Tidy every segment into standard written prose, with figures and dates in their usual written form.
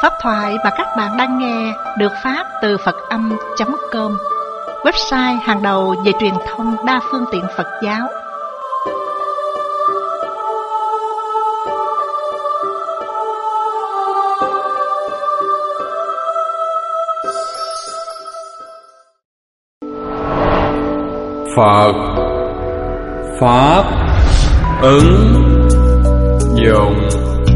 Pháp thoại mà các bạn đang nghe được phát từ Phật-âm.com, website hàng đầu về truyền thông đa phương tiện Phật giáo. Phật Pháp ứng dụng.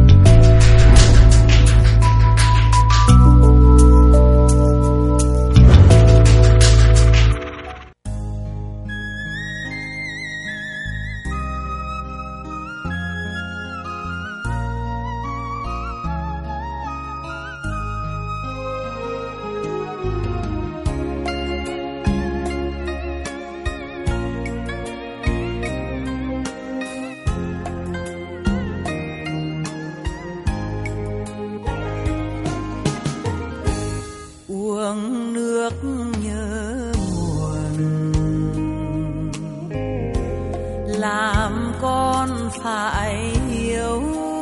Uống nước nhớ nguồn, làm con phải hiểu.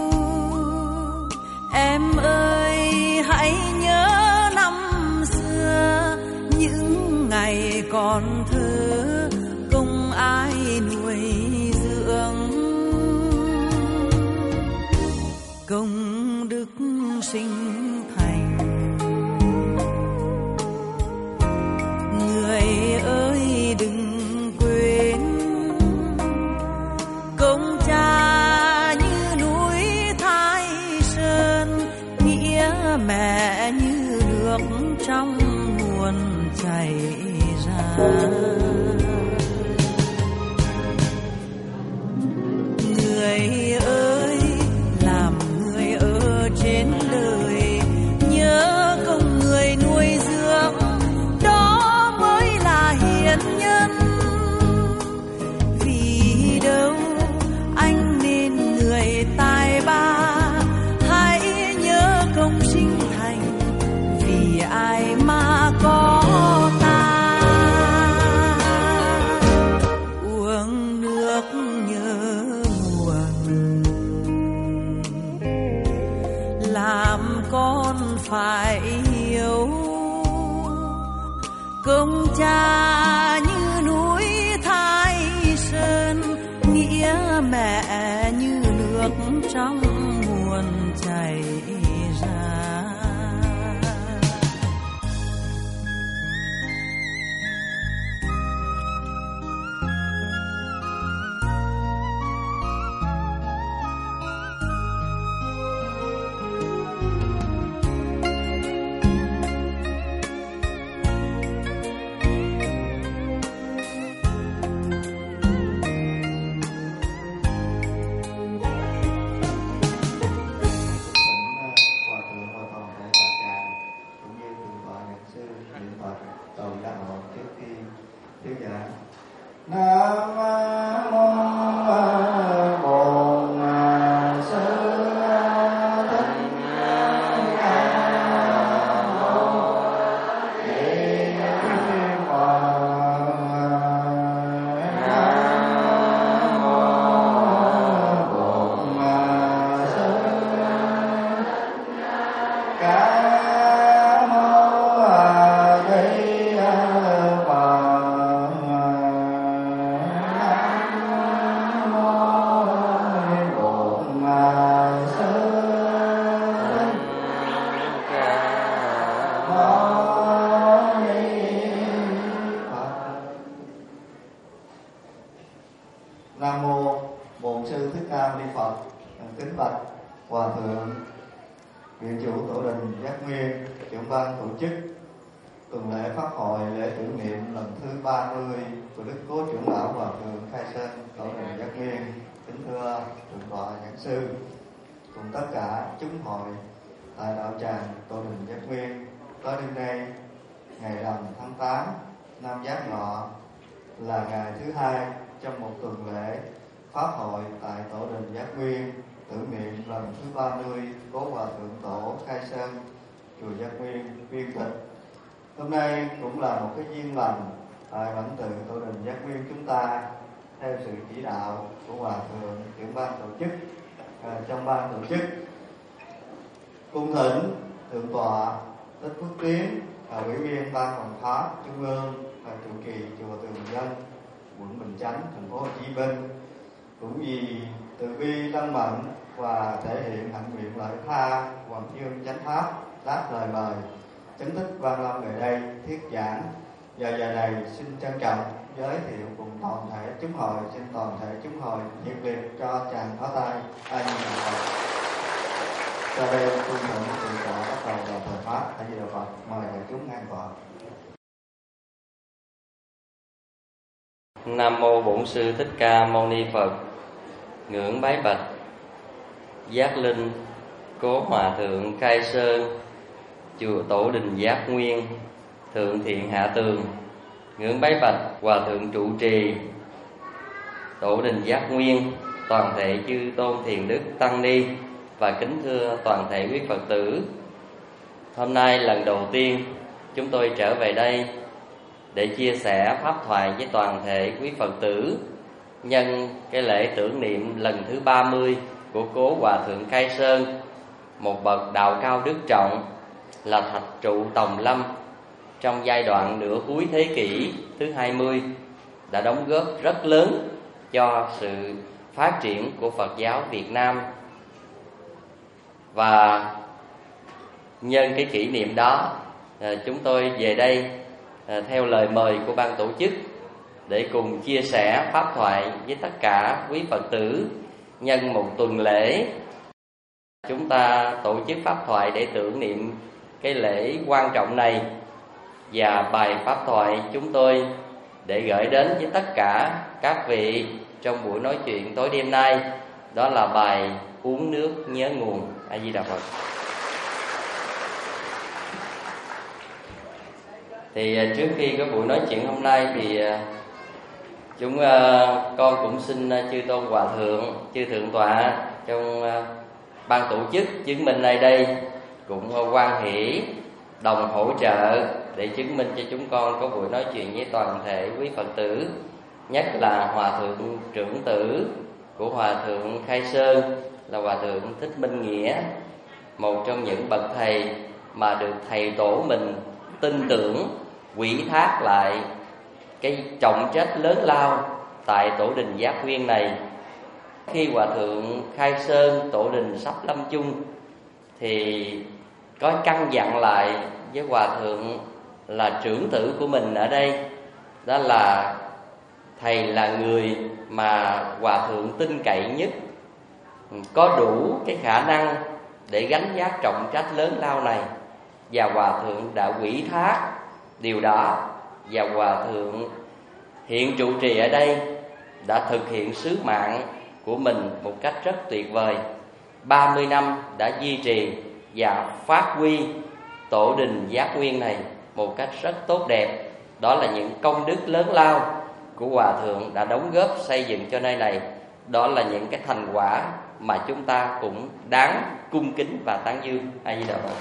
Em ơi hãy nhớ năm xưa, những ngày còn thơ không ai nuôi dưỡng. Công đức sinh thành, người ơi đừng quên. Công cha như núi Thái Sơn, nghĩa mẹ như nước trong nguồn chảy ra. Người ơi làm người ở trên đời, nhớ công người nuôi dưỡng, đó mới là hiền nhân. Vì đâu anh nên người tài ba, hãy nhớ công sinh thành, vì ai mà có ta. Uống nước nhớ nguồn, làm con phải hiểu. Công cha như núi Thái Sơn, nghĩa mẹ như nước trong nguồn chảy ra. Nam mô Bổn Sư Thích Ca Mâu Ni Phật. Kính bạch Hòa thượng Viện chủ Tổ đình Giác Nguyên, trưởng ban tổ chức tuần lễ pháp hội lễ tưởng niệm lần thứ 30 của Đức Cố trưởng lão Hòa thượng Khai Sơn Tổ đình Giác Nguyên. Kính thưa thượng tọa giảng sư cùng tất cả chúng hội tại đạo tràng Tổ đình Giác Nguyên. Có đêm nay ngày rằm tháng 8 năm Giáp Ngọ là ngày thứ hai trong một tuần lễ pháp hội tại Tổ đình Giác Nguyên, tưởng niệm lần thứ 30 Cố Hòa thượng Tổ Khai Sơn chùa Giác Nguyên Viên Tịch. Hôm nay cũng là một cái duyên lành tại lãnh tự Tổ đình Giác Nguyên chúng ta, theo sự chỉ đạo của Hòa thượng trưởng ban tổ chức, trong ban tổ chức cung thỉnh Thượng tọa Thích Phước Tiến, Ủy viên Ban Hoàn pháp Trung ương và trụ trì chùa Tường Dân, quận Bình Chánh, thành phố Hồ Chí Minh, cũng vì từ bi lân mệnh và thể hiện hạnh nguyện lợi tha Hoàng Dương Chánh Pháp đáp lời mời chính thức Quan Long về đây thuyết giảng. Và giờ này xin trân trọng giới thiệu cùng toàn thể chúng hội, xin toàn thể chúng hội nhiệt liệt cho tràng pháo tay. A Di Đà Phật. Sau đây cung thỉnh thượng tọa bắt đầu vào thời pháp. A Di Đà Phật. Mời đại chúng an tọa. Nam mô Bổn Sư Thích Ca Mâu Ni Phật. Ngưỡng bái bạch Giác Linh Cố Hòa Thượng Khai Sơn, chùa Tổ Đình Giác Nguyên, Thượng Thiện Hạ Tường. Ngưỡng bái bạch Hòa Thượng trụ trì Tổ Đình Giác Nguyên, toàn thể chư tôn thiền đức tăng ni, và kính thưa toàn thể quý Phật tử. Hôm nay lần đầu tiên chúng tôi trở về đây để chia sẻ pháp thoại với toàn thể quý Phật tử nhân cái lễ tưởng niệm lần thứ 30 của cố Hòa Thượng Khai Sơn, một bậc đạo cao đức trọng, là thạch trụ Tòng Lâm trong giai đoạn nửa cuối thế kỷ thứ 20, đã đóng góp rất lớn cho sự phát triển của Phật giáo Việt Nam. Và nhân cái kỷ niệm đó, chúng tôi về đây theo lời mời của ban tổ chức để cùng chia sẻ pháp thoại với tất cả quý Phật tử nhân một tuần lễ. Chúng ta tổ chức pháp thoại để tưởng niệm cái lễ quan trọng này, và bài pháp thoại chúng tôi để gửi đến với tất cả các vị trong buổi nói chuyện tối đêm nay, đó là bài Uống nước nhớ nguồn. A Di Đà Phật. Thì trước khi có buổi nói chuyện hôm nay thì con cũng xin chư tôn hòa thượng, chư thượng tọa trong ban tổ chức chứng minh nơi đây cũng hoan hỷ đồng hỗ trợ để chứng minh cho chúng con có buổi nói chuyện với toàn thể quý Phật tử, nhất là Hòa Thượng trưởng tử của Hòa Thượng Khai Sơn là Hòa Thượng Thích Minh Nghĩa, một trong những bậc thầy mà được thầy tổ mình tin tưởng ủy thác lại cái trọng trách lớn lao tại Tổ Đình Giác Nguyên này. Khi Hòa Thượng Khai Sơn Tổ Đình sắp lâm chung thì có căn dặn lại với Hòa Thượng là trưởng tử của mình ở đây, đó là thầy là người mà Hòa Thượng tin cậy nhất, có đủ cái khả năng để gánh vác trọng trách lớn lao này, và Hòa Thượng đã ủy thác điều đó, và Hòa Thượng hiện trụ trì ở đây đã thực hiện sứ mạng của mình một cách rất tuyệt vời. 30 năm đã duy trì và phát huy Tổ Đình Giác Nguyên này một cách rất tốt đẹp. Đó là những công đức lớn lao của Hòa Thượng đã đóng góp xây dựng cho nơi này. Đó là những cái thành quả mà chúng ta cũng đáng cung kính và tán dương. A Di Đà Phật.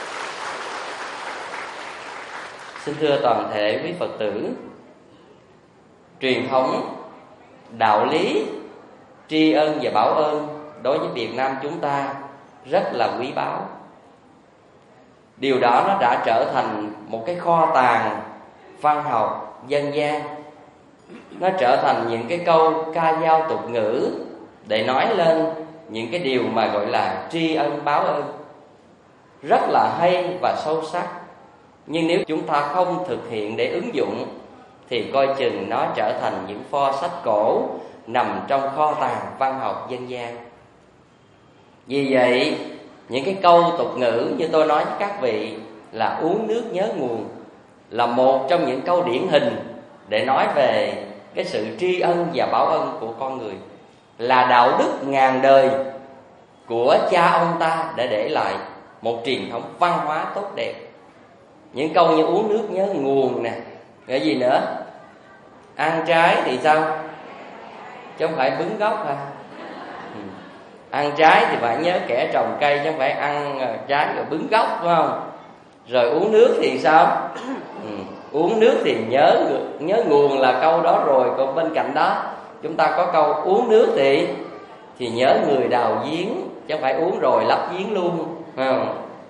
Xin thưa toàn thể quý Phật tử, truyền thống đạo lý tri ân và báo ơn đối với Việt Nam chúng ta rất là quý báu. Điều đó nó đã trở thành một cái kho tàng văn học dân gian. Nó trở thành những cái câu ca dao tục ngữ để nói lên những cái điều mà gọi là tri ân báo ơn, rất là hay và sâu sắc. Nhưng nếu chúng ta không thực hiện để ứng dụng thì coi chừng nó trở thành những pho sách cổ nằm trong kho tàng văn học dân gian. Vì vậy, những cái câu tục ngữ như tôi nói với các vị là uống nước nhớ nguồn là một trong những câu điển hình để nói về cái sự tri ân và báo ân của con người, là đạo đức ngàn đời của cha ông ta để lại một truyền thống văn hóa tốt đẹp. Những câu như uống nước nhớ nguồn nè, cái gì nữa, ăn trái thì sao, chứ không phải bứng gốc ha. Ăn trái thì phải nhớ kẻ trồng cây, chứ không phải ăn trái rồi bứng gốc, phải không? Rồi uống nước thì sao? Uống nước thì nhớ nguồn là câu đó rồi. Còn bên cạnh đó chúng ta có câu uống nước thì nhớ người đào giếng, chứ không phải uống rồi lấp giếng luôn, phải không?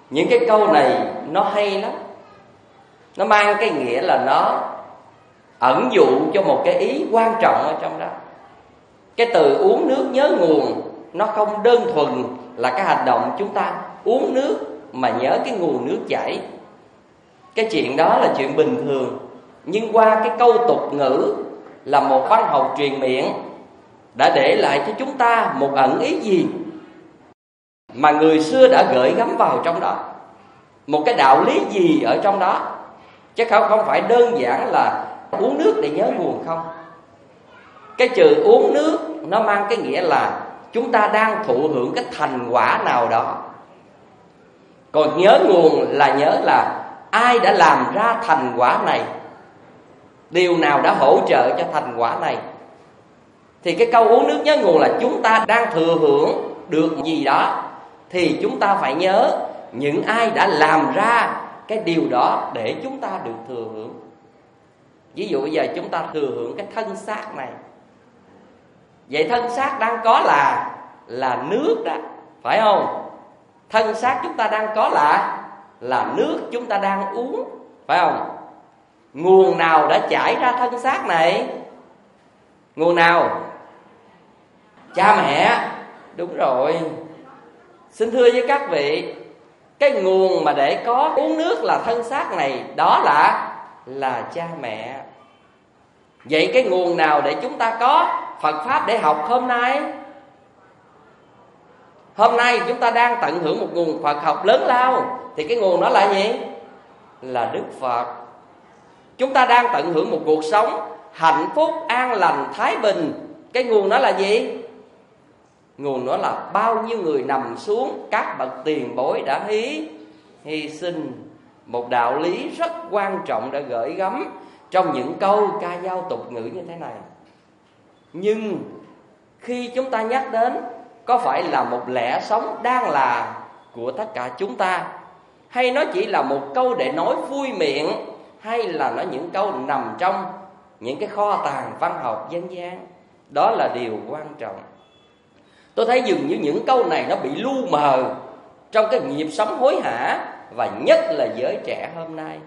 Những cái câu này nó hay lắm. Nó mang cái nghĩa là nó ẩn dụ cho một cái ý quan trọng ở trong đó. Cái từ uống nước nhớ nguồn nó không đơn thuần là cái hành động chúng ta uống nước mà nhớ cái nguồn nước chảy. Cái chuyện đó là chuyện bình thường. Nhưng qua cái câu tục ngữ là một văn học truyền miệng đã để lại cho chúng ta một ẩn ý gì mà người xưa đã gửi gắm vào trong đó, một cái đạo lý gì ở trong đó, chứ không phải đơn giản là uống nước để nhớ nguồn không. Cái chữ uống nước nó mang cái nghĩa là chúng ta đang thụ hưởng cái thành quả nào đó. Còn nhớ nguồn là nhớ là ai đã làm ra thành quả này, điều nào đã hỗ trợ cho thành quả này. Thì cái câu uống nước nhớ nguồn là chúng ta đang thừa hưởng được gì đó, thì chúng ta phải nhớ những ai đã làm ra cái điều đó để chúng ta được thừa hưởng. Ví dụ bây giờ chúng ta thừa hưởng cái thân xác này, vậy thân xác đang có là nước đó, phải không? Thân xác chúng ta đang có là nước chúng ta đang uống, phải không? Nguồn nào đã chảy ra thân xác này? Nguồn nào? Cha mẹ. Đúng rồi. Xin thưa với các vị, cái nguồn mà để có uống nước là thân xác này, đó là cha mẹ. Vậy cái nguồn nào để chúng ta có Phật Pháp để học hôm nay? Hôm nay chúng ta đang tận hưởng một nguồn Phật học lớn lao, thì cái nguồn đó là gì? Là Đức Phật. Chúng ta đang tận hưởng một cuộc sống hạnh phúc, an lành, thái bình. Cái nguồn đó là gì? Nguồn đó là bao nhiêu người nằm xuống, các bậc tiền bối đã hy sinh. Một đạo lý rất quan trọng đã gửi gắm trong những câu ca dao tục ngữ như thế này. Nhưng khi chúng ta nhắc đến, có phải là một lẽ sống đang là của tất cả chúng ta, hay nó chỉ là một câu để nói vui miệng, hay là nó những câu nằm trong những cái kho tàng văn học dân gian? Đó là điều quan trọng. Tôi thấy dường như những câu này nó bị lu mờ trong cái nhịp sống hối hả, và nhất là giới trẻ hôm nay.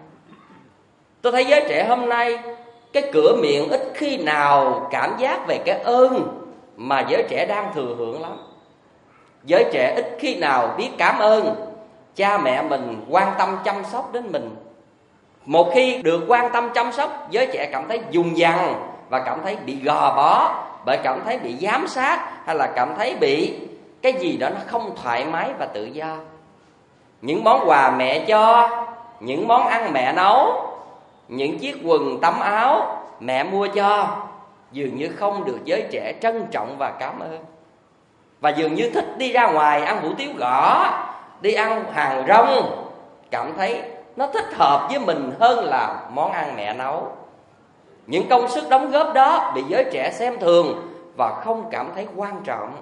Tôi thấy giới trẻ hôm nay, cái cửa miệng ít khi nào cảm giác về cái ơn mà giới trẻ đang thừa hưởng lắm. Giới trẻ ít khi nào biết cảm ơn cha mẹ mình quan tâm chăm sóc đến mình. Một khi được quan tâm chăm sóc, giới trẻ cảm thấy dùng dằng và cảm thấy bị gò bó, bởi cảm thấy bị giám sát, hay là cảm thấy bị cái gì đó nó không thoải mái và tự do. Những món quà mẹ cho, những món ăn mẹ nấu, những chiếc quần tấm áo mẹ mua cho, dường như không được giới trẻ trân trọng và cảm ơn. Và dường như thích đi ra ngoài ăn hủ tiếu gõ, đi ăn hàng rong, cảm thấy nó thích hợp với mình hơn là món ăn mẹ nấu. Những công sức đóng góp đó bị giới trẻ xem thường và không cảm thấy quan trọng.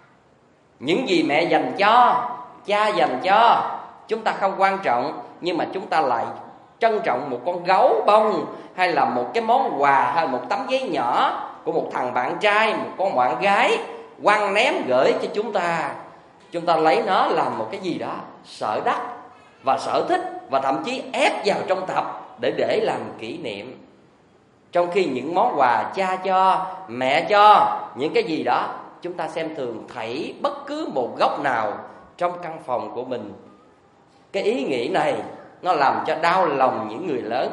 Những gì mẹ dành cho, cha dành cho, chúng ta không quan trọng, nhưng mà chúng ta lại trân trọng một con gấu bông, hay là một cái món quà, hay một tấm giấy nhỏ của một thằng bạn trai, một con bạn gái quăng ném gửi cho chúng ta. Chúng ta lấy nó làm một cái gì đó sở đắc và sở thích, và thậm chí ép vào trong tập để làm kỷ niệm. Trong khi những món quà cha cho, mẹ cho, những cái gì đó chúng ta xem thường thảy bất cứ một góc nào trong căn phòng của mình. Cái ý nghĩ này nó làm cho đau lòng những người lớn.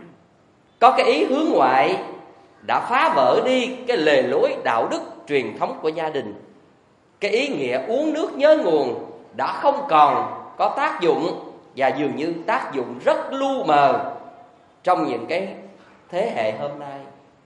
Có cái ý hướng ngoại đã phá vỡ đi cái lề lối đạo đức truyền thống của gia đình. Cái ý nghĩa uống nước nhớ nguồn đã không còn có tác dụng, và dường như tác dụng rất lu mờ trong những cái thế hệ hôm nay.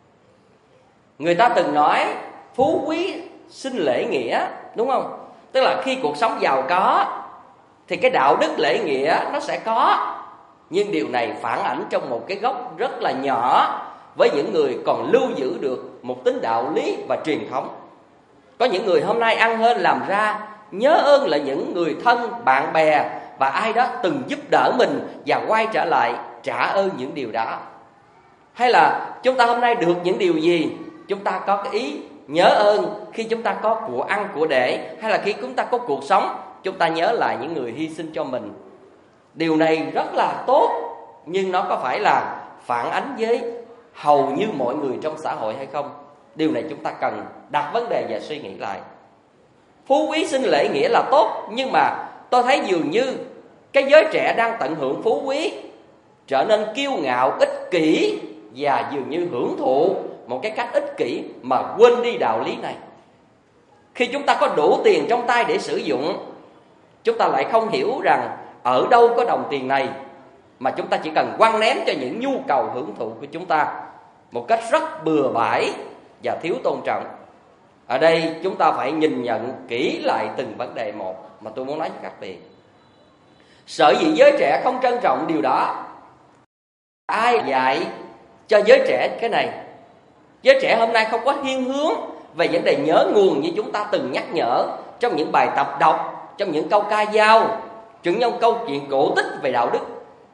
Người ta từng nói phú quý sinh lễ nghĩa, đúng không? Tức là khi cuộc sống giàu có thì cái đạo đức lễ nghĩa nó sẽ có. Nhưng điều này phản ảnh trong một cái góc rất là nhỏ với những người còn lưu giữ được một tính đạo lý và truyền thống. Có những người hôm nay ăn hên làm ra, nhớ ơn là những người thân, bạn bè và ai đó từng giúp đỡ mình, và quay trở lại trả ơn những điều đó. Hay là chúng ta hôm nay được những điều gì, chúng ta có cái ý nhớ ơn khi chúng ta có của ăn của để, hay là khi chúng ta có cuộc sống, chúng ta nhớ lại những người hy sinh cho mình. Điều này rất là tốt, nhưng nó có phải là phản ánh với hầu như mọi người trong xã hội hay không? Điều này chúng ta cần đặt vấn đề và suy nghĩ lại. Phú quý sinh lễ nghĩa là tốt, nhưng mà tôi thấy dường như cái giới trẻ đang tận hưởng phú quý trở nên kiêu ngạo, ích kỷ và dường như hưởng thụ một cái cách ích kỷ mà quên đi đạo lý này. Khi chúng ta có đủ tiền trong tay để sử dụng, chúng ta lại không hiểu rằng ở đâu có đồng tiền này, mà chúng ta chỉ cần quăng ném cho những nhu cầu hưởng thụ của chúng ta một cách rất bừa bãi và thiếu tôn trọng. Ở đây chúng ta phải nhìn nhận kỹ lại từng vấn đề một mà tôi muốn nói với các vị. Sở dĩ giới trẻ không trân trọng điều đó, ai dạy cho giới trẻ cái này? Giới trẻ hôm nay không có thiên hướng về vấn đề nhớ nguồn như chúng ta từng nhắc nhở trong những bài tập đọc, trong những câu ca dao, trong những câu chuyện cổ tích về đạo đức.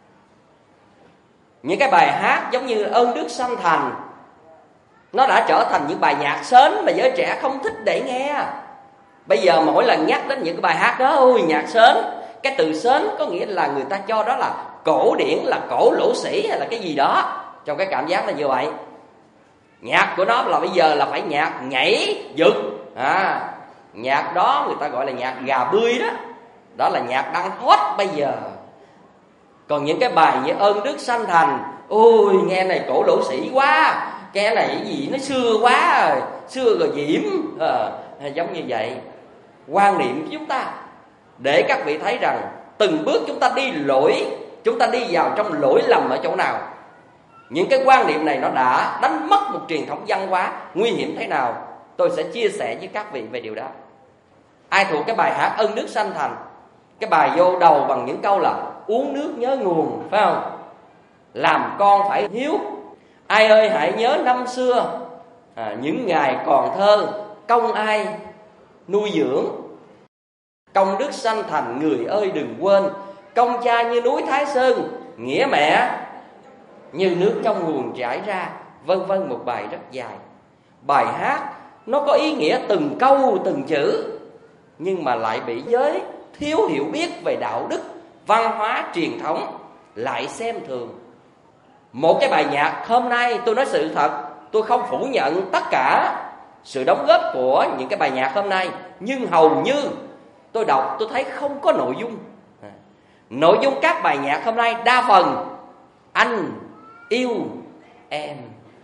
Những cái bài hát giống như Ơn Đức Sanh Thành, nó đã trở thành những bài nhạc sến mà giới trẻ không thích để nghe. Bây giờ mỗi lần nhắc đến những cái bài hát đó, ôi nhạc sến, cái từ sến có nghĩa là người ta cho đó là cổ điển, là cổ lỗ sĩ hay là cái gì đó, trong cái cảm giác là như vậy. Nhạc của nó là bây giờ là phải nhạc nhảy giật, nhạc đó người ta gọi là nhạc gà bươi đó. Đó là nhạc đang hot bây giờ. Còn những cái bài như Ơn Đức Sanh Thành, ôi nghe này cổ lỗ sĩ quá, cái này cái gì nó xưa quá rồi, xưa rồi diễm, giống như vậy. Quan niệm của chúng ta để các vị thấy rằng từng bước chúng ta đi lỗi, chúng ta đi vào trong lỗi lầm ở chỗ nào. Những cái quan niệm này nó đã đánh mất một truyền thống văn hóa nguy hiểm thế nào. Tôi sẽ chia sẻ với các vị về điều đó. Ai thuộc cái bài hát Ơn Đức Sanh Thành? Cái bài vô đầu bằng những câu là uống nước nhớ nguồn, phải không? Làm con phải hiếu. Ai ơi hãy nhớ năm xưa, những ngày còn thơ, công ai nuôi dưỡng. Công đức sanh thành người ơi đừng quên, công cha như núi Thái Sơn, nghĩa mẹ như nước trong nguồn chảy ra, vân vân, một bài rất dài. Bài hát nó có ý nghĩa từng câu từng chữ, nhưng mà lại bị giới thiếu hiểu biết về đạo đức, văn hóa, truyền thống lại xem thường. Một cái bài nhạc hôm nay, tôi nói sự thật, tôi không phủ nhận tất cả sự đóng góp của những cái bài nhạc hôm nay, nhưng hầu như tôi đọc tôi thấy không có nội dung. Nội dung các bài nhạc hôm nay đa phần anh yêu em.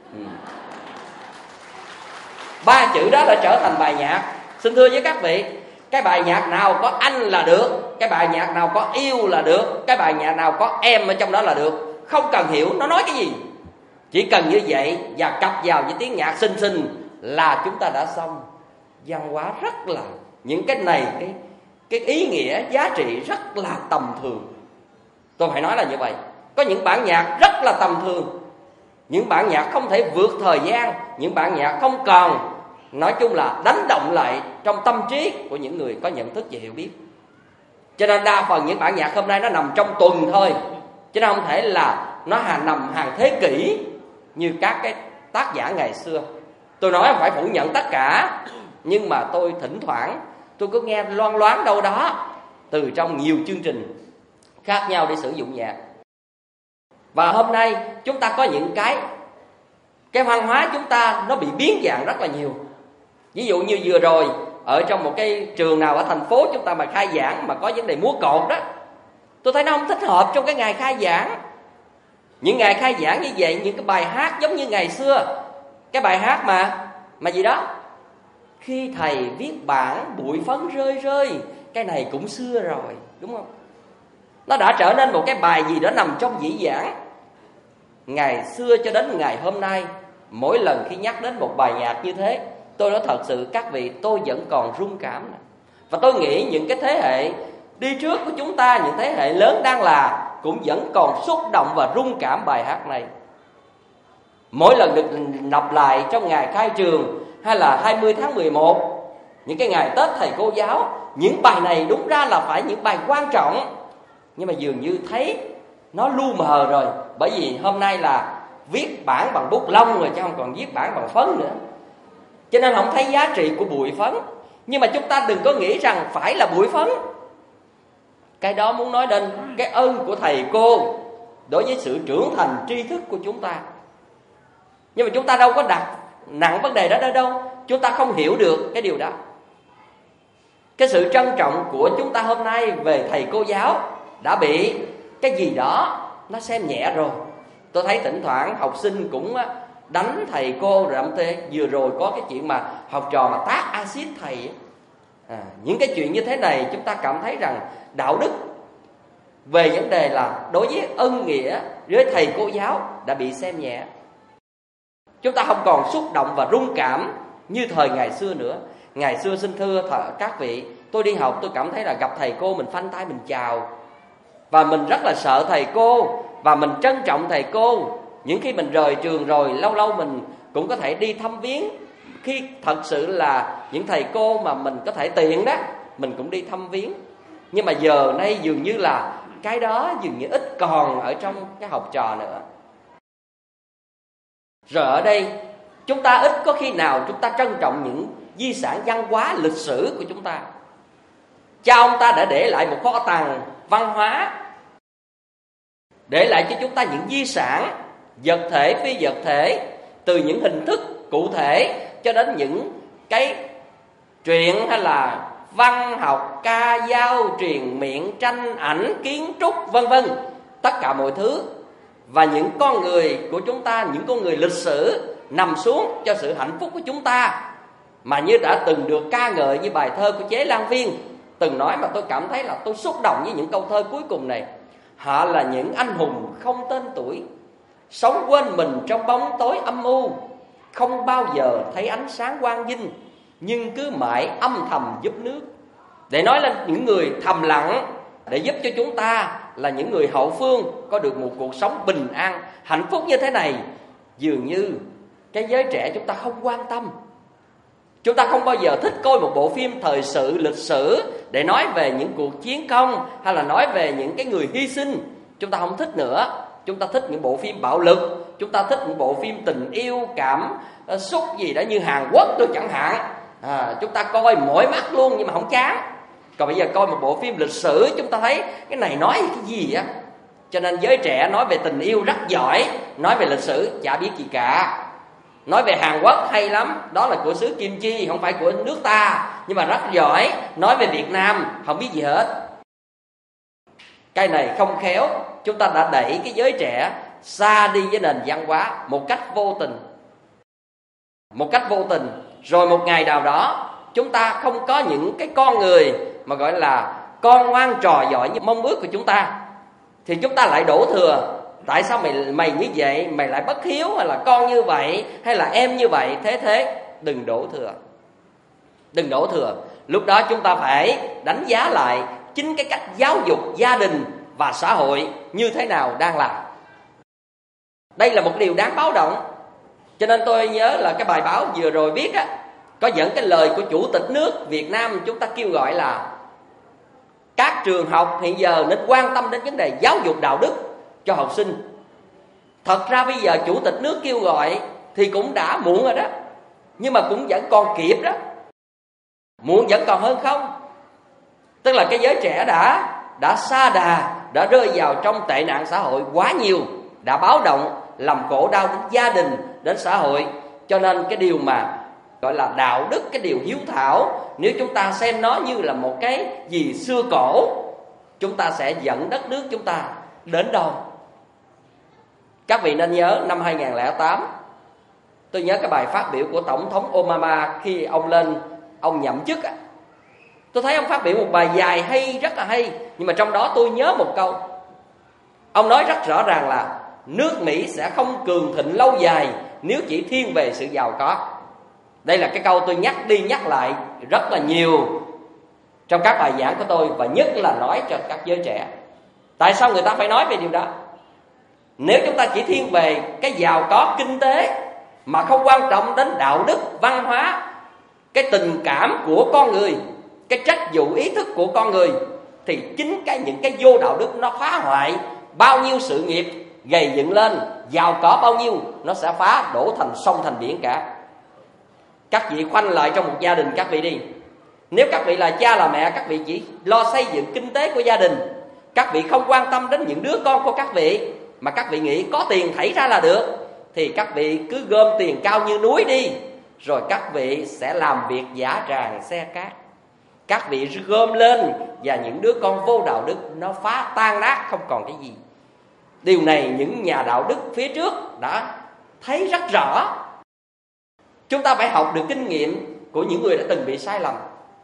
Ba chữ đó đã trở thành bài nhạc. Xin thưa với các vị, cái bài nhạc nào có anh là được, cái bài nhạc nào có yêu là được, cái bài nhạc nào có em ở trong đó là được. Không cần hiểu nó nói cái gì, chỉ cần như vậy và cặp vào với tiếng nhạc xinh xinh là chúng ta đã xong. Văn hóa rất là, những cái này cái ý nghĩa giá trị rất là tầm thường. Tôi phải nói là như vậy. Có những bản nhạc rất là tầm thường, những bản nhạc không thể vượt thời gian, những bản nhạc không còn, nói chung là đánh động lại trong tâm trí của những người có nhận thức và hiểu biết. Cho nên đa phần những bản nhạc hôm nay nó nằm trong tuần thôi, chứ nó không thể là nó nằm hàng thế kỷ như các cái tác giả ngày xưa. Tôi nói không phải phủ nhận tất cả, nhưng mà tôi thỉnh thoảng tôi có nghe loan loáng đâu đó từ trong nhiều chương trình khác nhau để sử dụng nhạc. Và hôm nay chúng ta có những cái văn hóa chúng ta nó bị biến dạng rất là nhiều. Ví dụ như vừa rồi ở trong một cái trường nào ở thành phố chúng ta mà khai giảng mà có vấn đề múa cột đó, tôi thấy nó không thích hợp trong cái ngày khai giảng. Những ngày khai giảng như vậy, những cái bài hát giống như ngày xưa, cái bài hát mà gì đó, khi thầy viết bản bụi phấn rơi rơi, cái này cũng xưa rồi, đúng không? Nó đã trở nên một cái bài gì đó nằm trong dĩ vãng. Ngày xưa cho đến ngày hôm nay, mỗi lần khi nhắc đến một bài nhạc như thế, tôi nói thật sự các vị, tôi vẫn còn rung cảm. Và tôi nghĩ những cái thế hệ đi trước của chúng ta, những thế hệ lớn đang là, cũng vẫn còn xúc động và rung cảm bài hát này. Mỗi lần được lặp lại trong ngày khai trường hay là 20 tháng 11, những cái ngày Tết thầy cô giáo, những bài này đúng ra là phải những bài quan trọng, nhưng mà dường như thấy nó lu mờ rồi. Bởi vì hôm nay là viết bản bằng bút lông rồi chứ không còn viết bản bằng phấn nữa, cho nên không thấy giá trị của bụi phấn. Nhưng mà chúng ta đừng có nghĩ rằng phải là bụi phấn. Cái đó muốn nói đến cái ơn của thầy cô đối với sự trưởng thành tri thức của chúng ta. Nhưng mà chúng ta đâu có đặt nặng vấn đề đó đâu. Chúng ta không hiểu được cái điều đó. Cái sự trân trọng của chúng ta hôm nay về thầy cô giáo đã bị cái gì đó nó xem nhẹ rồi. Tôi thấy thỉnh thoảng học sinh cũng đánh thầy cô rồi làm thế. Vừa rồi có cái chuyện mà học trò mà tát axit thầy. Những cái chuyện như thế này chúng ta cảm thấy rằng đạo đức về vấn đề là đối với ân nghĩa với thầy cô giáo đã bị xem nhẹ. Chúng ta không còn xúc động và rung cảm như thời ngày xưa nữa. Ngày xưa xin thưa các vị, tôi đi học tôi cảm thấy là gặp thầy cô mình phanh tay mình chào. Và mình rất là sợ thầy cô, và mình trân trọng thầy cô. Những khi mình rời trường rồi, lâu lâu mình cũng có thể đi thăm viếng. Khi thật sự là những thầy cô mà mình có thể tiện đó, mình cũng đi thăm viếng. Nhưng mà giờ nay dường như là cái đó dường như ít còn ở trong cái học trò nữa. Rồi ở đây chúng ta ít có khi nào chúng ta trân trọng những di sản văn hóa lịch sử của chúng ta. Cha ông ta đã để lại một kho tàng văn hóa, để lại cho chúng ta những di sản vật thể, phi vật thể, từ những hình thức cụ thể cho đến những cái truyện hay là văn học, ca dao, truyền miệng, tranh ảnh, kiến trúc, vân vân, tất cả mọi thứ. Và những con người của chúng ta, những con người lịch sử nằm xuống cho sự hạnh phúc của chúng ta, mà như đã từng được ca ngợi như bài thơ của Chế Lan Viên từng nói, mà tôi cảm thấy là tôi xúc động với những câu thơ cuối cùng này. Họ là những anh hùng không tên tuổi, sống quên mình trong bóng tối âm u, không bao giờ thấy ánh sáng quang vinh, nhưng cứ mãi âm thầm giúp nước. Để nói lên những người thầm lặng để giúp cho chúng ta là những người hậu phương có được một cuộc sống bình an, hạnh phúc như thế này. Dường như cái giới trẻ chúng ta không quan tâm. Chúng ta không bao giờ thích coi một bộ phim thời sự, lịch sử để nói về những cuộc chiến công hay là nói về những cái người hy sinh. Chúng ta không thích nữa. Chúng ta thích những bộ phim bạo lực, chúng ta thích những bộ phim tình yêu, cảm xúc gì đó như Hàn Quốc tôi chẳng hạn. Chúng ta coi mỏi mắt luôn nhưng mà không chán. Còn bây giờ coi một bộ phim lịch sử chúng ta thấy cái này nói cái gì á. Cho nên giới trẻ nói về tình yêu rất giỏi, nói về lịch sử chả biết gì cả. Nói về Hàn Quốc hay lắm, đó là của xứ Kim Chi, không phải của nước ta, nhưng mà rất giỏi. Nói về Việt Nam không biết gì hết. Cái này không khéo, chúng ta đã đẩy cái giới trẻ xa đi với nền văn hóa một cách vô tình. Một cách vô tình. Rồi một ngày nào đó chúng ta không có những cái con người mà gọi là con ngoan trò giỏi như mong ước của chúng ta, thì chúng ta lại đổ thừa. Tại sao mày như vậy, mày lại bất hiếu, hay là con như vậy, hay là em như vậy, thế. Đừng đổ thừa. Đừng đổ thừa. Lúc đó chúng ta phải đánh giá lại chính cái cách giáo dục gia đình và xã hội như thế nào đang làm. Đây là một điều đáng báo động. Cho nên tôi nhớ là cái bài báo vừa rồi viết á, có dẫn cái lời của Chủ tịch nước Việt Nam chúng ta kêu gọi là các trường học hiện giờ nên quan tâm đến vấn đề giáo dục đạo đức cho học sinh. Thật ra bây giờ Chủ tịch nước kêu gọi thì cũng đã muộn rồi đó, nhưng mà cũng vẫn còn kịp đó. Muộn vẫn còn hơn không. Tức là cái giới trẻ đã sa đà, đã rơi vào trong tệ nạn xã hội quá nhiều, đã báo động, làm khổ đau đến gia đình, đến xã hội. Cho nên cái điều mà gọi là đạo đức, cái điều hiếu thảo, nếu chúng ta xem nó như là một cái gì xưa cổ, chúng ta sẽ dẫn đất nước chúng ta đến đâu? Các vị nên nhớ năm 2008, tôi nhớ cái bài phát biểu của Tổng thống Obama khi ông lên, ông nhậm chức. Tôi thấy ông phát biểu một bài dài hay, rất là hay. Nhưng mà trong đó tôi nhớ một câu. Ông nói rất rõ ràng là nước Mỹ sẽ không cường thịnh lâu dài nếu chỉ thiên về sự giàu có. Đây là cái câu tôi nhắc đi nhắc lại rất là nhiều trong các bài giảng của tôi, và nhất là nói cho các giới trẻ. Tại sao người ta phải nói về điều đó? Nếu chúng ta chỉ thiên về cái giàu có kinh tế mà không quan trọng đến đạo đức, văn hóa, cái tình cảm của con người, cái trách vụ ý thức của con người, thì chính những cái vô đạo đức nó phá hoại bao nhiêu sự nghiệp gầy dựng lên, giàu có bao nhiêu nó sẽ phá đổ thành sông thành biển cả. Các vị khoanh lại trong một gia đình các vị đi. Nếu các vị là cha là mẹ, các vị chỉ lo xây dựng kinh tế của gia đình, các vị không quan tâm đến những đứa con của các vị, mà các vị nghĩ có tiền thảy ra là được, thì các vị cứ gom tiền cao như núi đi, rồi các vị sẽ làm việc giả tràng xe cát. Các vị gom lên và những đứa con vô đạo đức nó phá tan nát không còn cái gì. Điều này những nhà đạo đức phía trước đã thấy rất rõ. Chúng ta phải học được kinh nghiệm của những người đã từng bị sai lầm.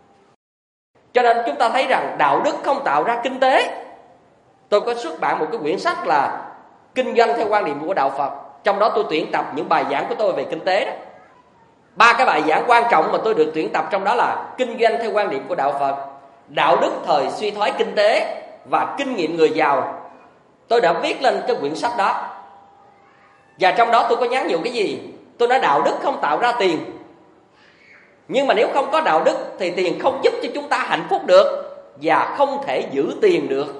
Cho nên chúng ta thấy rằng đạo đức không tạo ra kinh tế. Tôi có xuất bản một cái quyển sách là Kinh doanh theo quan điểm của Đạo Phật. Trong đó tôi tuyển tập những bài giảng của tôi về kinh tế đó. 3 cái bài giảng quan trọng mà tôi được tuyển tập trong đó là Kinh doanh theo quan điểm của Đạo Phật, Đạo đức thời suy thoái kinh tế và Kinh nghiệm người giàu. Tôi đã viết lên cái quyển sách đó. Và trong đó tôi có nhắn nhủ cái gì? Tôi nói đạo đức không tạo ra tiền. Nhưng mà nếu không có đạo đức thì tiền không giúp cho chúng ta hạnh phúc được, và không thể giữ tiền được.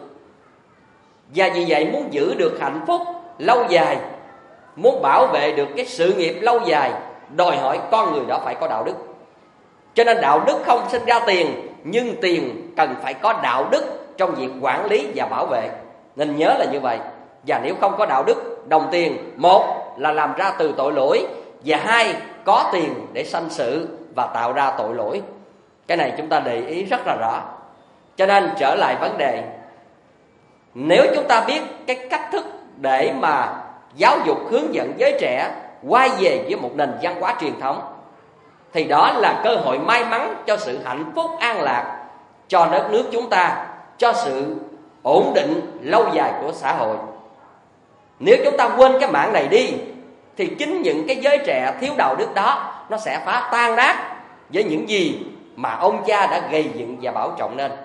Và vì vậy muốn giữ được hạnh phúc lâu dài, muốn bảo vệ được cái sự nghiệp lâu dài, đòi hỏi con người đó phải có đạo đức. Cho nên đạo đức không sinh ra tiền, nhưng tiền cần phải có đạo đức trong việc quản lý và bảo vệ. Nên nhớ là như vậy. Và nếu không có đạo đức, đồng tiền, một là làm ra từ tội lỗi, và hai, có tiền để sanh sự và tạo ra tội lỗi. Cái này chúng ta để ý rất là rõ. Cho nên trở lại vấn đề, nếu chúng ta biết cái cách thức để mà giáo dục hướng dẫn giới trẻ quay về với một nền văn hóa truyền thống, thì đó là cơ hội may mắn cho sự hạnh phúc an lạc, cho đất nước chúng ta, cho sự ổn định lâu dài của xã hội. Nếu chúng ta quên cái mạng này đi, thì chính những cái giới trẻ thiếu đạo đức đó nó sẽ phá tan nát với những gì mà ông cha đã gây dựng và bảo trọng nên.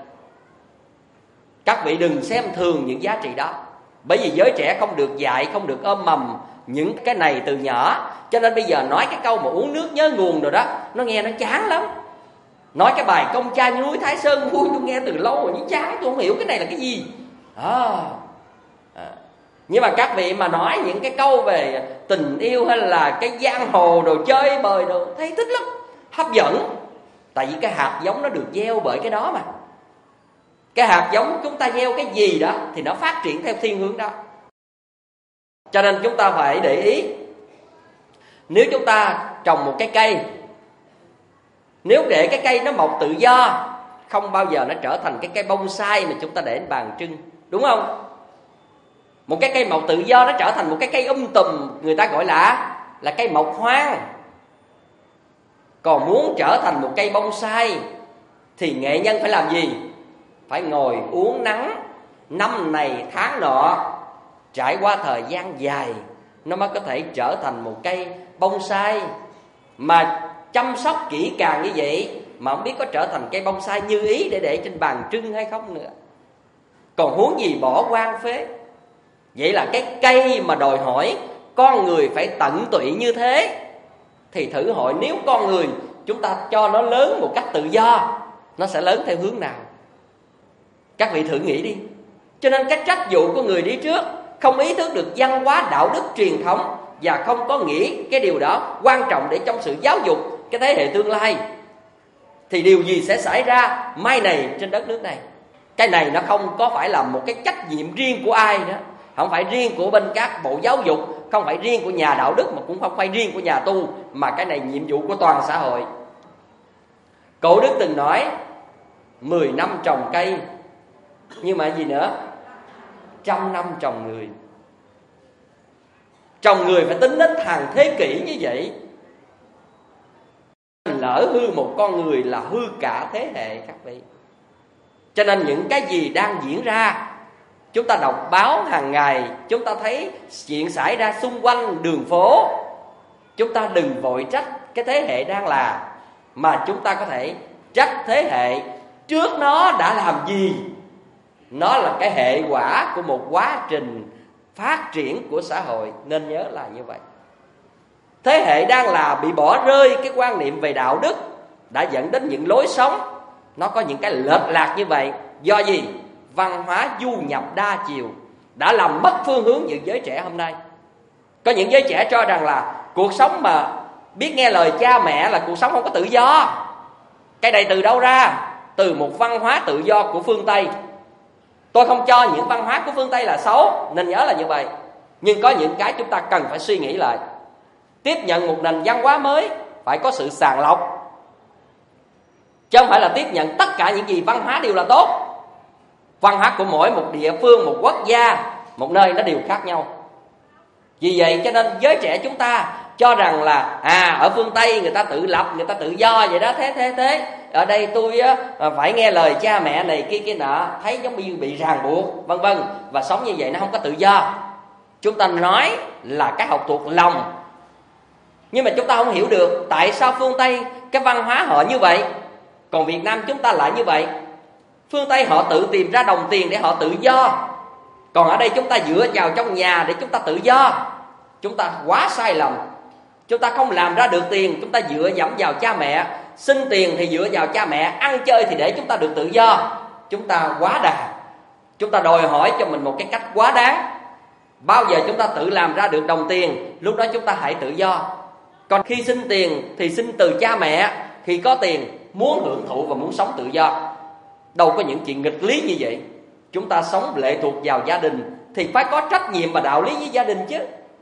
Các vị đừng xem thường những giá trị đó, bởi vì giới trẻ không được dạy, không được ôm mầm những cái này từ nhỏ. Cho nên bây giờ nói cái câu mà uống nước nhớ nguồn rồi đó, nó nghe nó chán lắm. Nói cái bài công cha như núi Thái Sơn, vui tôi nghe từ lâu rồi, nhưng chán, tôi không hiểu cái này là cái gì. Nhưng mà các vị mà nói những cái câu về tình yêu hay là cái giang hồ đồ chơi bời đồ, thấy thích lắm, hấp dẫn. Tại vì cái hạt giống nó được gieo bởi cái đó mà. Cái hạt giống chúng gieo cái gì đó thì nó phát triển theo thiên hướng đó. Cho nên chúng ta phải để ý. Nếu chúng ta trồng một cái cây, nếu để cái cây nó mọc tự do, không bao giờ nó trở thành cái cây bonsai mà chúng ta để lên bàn trưng, đúng không? Một cái cây mọc tự do nó trở thành một cái cây tùm, người ta gọi là cây mọc hoang. Còn muốn trở thành một cây bonsai thì nghệ nhân phải làm gì? Phải ngồi uống nắng năm này tháng nọ, trải qua thời gian dài, nó mới có thể trở thành một cây bonsai. Mà chăm sóc kỹ càng như vậy mà không biết có trở thành cây bonsai như ý để trên bàn trưng hay không nữa. Còn huống gì bỏ hoang phế. Vậy là cái cây mà đòi hỏi con người phải tận tụy như thế, thì thử hỏi nếu con người chúng ta cho nó lớn một cách tự do, nó sẽ lớn theo hướng nào? Các vị thử nghĩ đi. Cho nên cái trách vụ của người đi trước không ý thức được văn hóa đạo đức truyền thống, và không có nghĩ cái điều đó quan trọng để trong sự giáo dục cái thế hệ tương lai, thì điều gì sẽ xảy ra mai này trên đất nước này? Cái này nó không có phải là một cái trách nhiệm riêng của ai nữa, không phải riêng của bên các bộ giáo dục, không phải riêng của nhà đạo đức, mà cũng không phải riêng của nhà tu, mà cái này nhiệm vụ của toàn xã hội. Cổ Đức từng nói 10 năm trồng cây, nhưng mà gì nữa? 100 năm trồng người. Trồng người phải tính đến hàng thế kỷ như vậy. Lỡ hư một con người là hư cả thế hệ các vị. Cho nên những cái gì đang diễn ra, chúng ta đọc báo hàng ngày, chúng ta thấy chuyện xảy ra xung quanh đường phố, chúng ta đừng vội trách cái thế hệ đang làm, mà chúng ta có thể trách thế hệ trước nó đã làm gì. Nó là cái hệ quả của một quá trình phát triển của xã hội, nên nhớ là như vậy. Thế hệ đang là bị bỏ rơi cái quan niệm về đạo đức, đã dẫn đến những lối sống nó có những cái lệch lạc như vậy. Do gì? Văn hóa du nhập đa chiều đã làm mất phương hướng những giới trẻ hôm nay. Có những giới trẻ cho rằng là cuộc sống mà biết nghe lời cha mẹ là cuộc sống không có tự do. Cái này từ đâu ra? Từ một văn hóa tự do của phương Tây. Tôi không cho những văn hóa của phương Tây là xấu, nên nhớ là như vậy. Nhưng có những cái chúng ta cần phải suy nghĩ lại. Tiếp nhận một nền văn hóa mới phải có sự sàng lọc, chứ không phải là tiếp nhận tất cả những gì văn hóa đều là tốt. Văn hóa của mỗi một địa phương, một quốc gia, một nơi nó đều khác nhau. Vì vậy cho nên giới trẻ chúng ta cho rằng là ở phương Tây người ta tự lập, người ta tự do vậy đó, thế ở đây tôi phải nghe lời cha mẹ này kia nọ, thấy giống như bị ràng buộc vân vân, và sống như vậy nó không có tự do. Chúng ta nói là cái học thuộc lòng, nhưng mà chúng ta không hiểu được tại sao phương Tây cái văn hóa họ như vậy, còn Việt Nam chúng ta lại như vậy. Phương Tây họ tự tìm ra đồng tiền để họ tự do, còn ở đây chúng ta dựa vào trong nhà để chúng ta tự do. Chúng ta quá sai lầm. Chúng ta không làm ra được tiền, chúng ta dựa dẫm vào cha mẹ. Xin tiền thì dựa vào cha mẹ, ăn chơi thì để chúng ta được tự do. Chúng ta quá đà. Chúng ta đòi hỏi cho mình một cái cách quá đáng. Bao giờ chúng ta tự làm ra được đồng tiền, lúc đó chúng ta hãy tự do. Còn khi xin tiền thì xin từ cha mẹ, khi có tiền muốn hưởng thụ và muốn sống tự do. Đâu có những chuyện nghịch lý như vậy. Chúng ta sống lệ thuộc vào gia đình thì phải có trách nhiệm và đạo lý với gia đình chứ.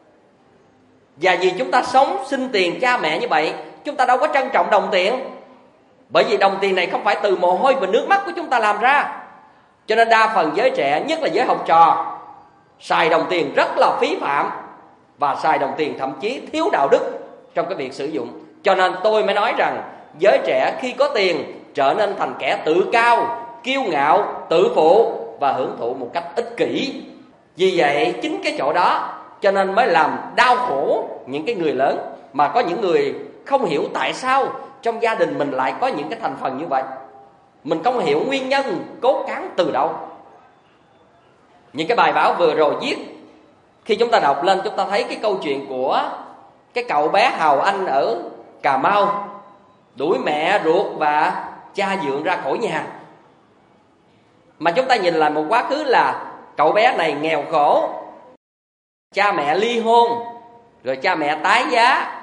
Và vì chúng ta sống xin tiền cha mẹ như vậy, chúng ta đâu có trân trọng đồng tiền. Bởi vì đồng tiền này không phải từ mồ hôi và nước mắt của chúng ta làm ra. Cho nên đa phần giới trẻ, nhất là giới học trò, xài đồng tiền rất là phí phạm, và xài đồng tiền thậm chí thiếu đạo đức trong cái việc sử dụng. Cho nên tôi mới nói rằng giới trẻ khi có tiền trở nên thành kẻ tự cao, kiêu ngạo, tự phụ và hưởng thụ một cách ích kỷ. Vì vậy chính cái chỗ đó cho nên mới làm đau khổ những cái người lớn. Mà có những người không hiểu tại sao trong gia đình mình lại có những cái thành phần như vậy. Mình không hiểu nguyên nhân cốt cán từ đâu. Những cái bài báo vừa rồi viết, khi chúng ta đọc lên chúng ta thấy cái câu chuyện của cái cậu bé Hào Anh ở Cà Mau, đuổi mẹ ruột và cha dượng ra khỏi nhà. Mà chúng ta nhìn lại một quá khứ là cậu bé này nghèo khổ, cha mẹ ly hôn, rồi cha mẹ tái giá,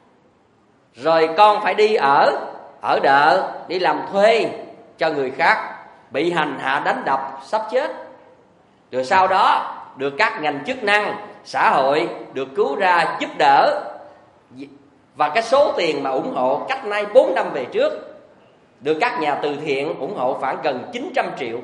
rồi con phải đi ở đợ, đi làm thuê cho người khác, bị hành hạ đánh đập sắp chết. Rồi sau đó được các ngành chức năng xã hội được cứu ra giúp đỡ, và cái số tiền mà ủng hộ cách nay 4 năm về trước được các nhà từ thiện ủng hộ khoảng gần 900 triệu.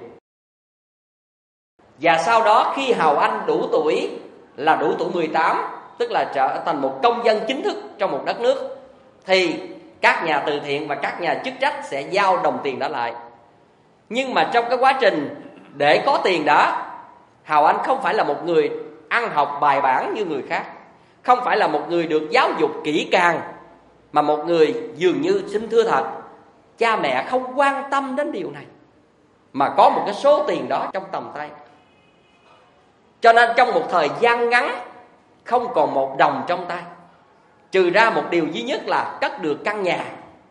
Và sau đó khi Hào Anh đủ tuổi, là đủ tuổi 18, tức là trở thành một công dân chính thức trong một đất nước, thì các nhà từ thiện và các nhà chức trách sẽ giao đồng tiền đó lại. Nhưng mà trong cái quá trình để có tiền đó, Hào Anh không phải là một người ăn học bài bản như người khác, không phải là một người được giáo dục kỹ càng, mà một người dường như, xin thưa thật, cha mẹ không quan tâm đến điều này, mà có một cái số tiền đó trong tầm tay. Cho nên trong một thời gian ngắn không còn một đồng trong tay, trừ ra một điều duy nhất là cất được căn nhà.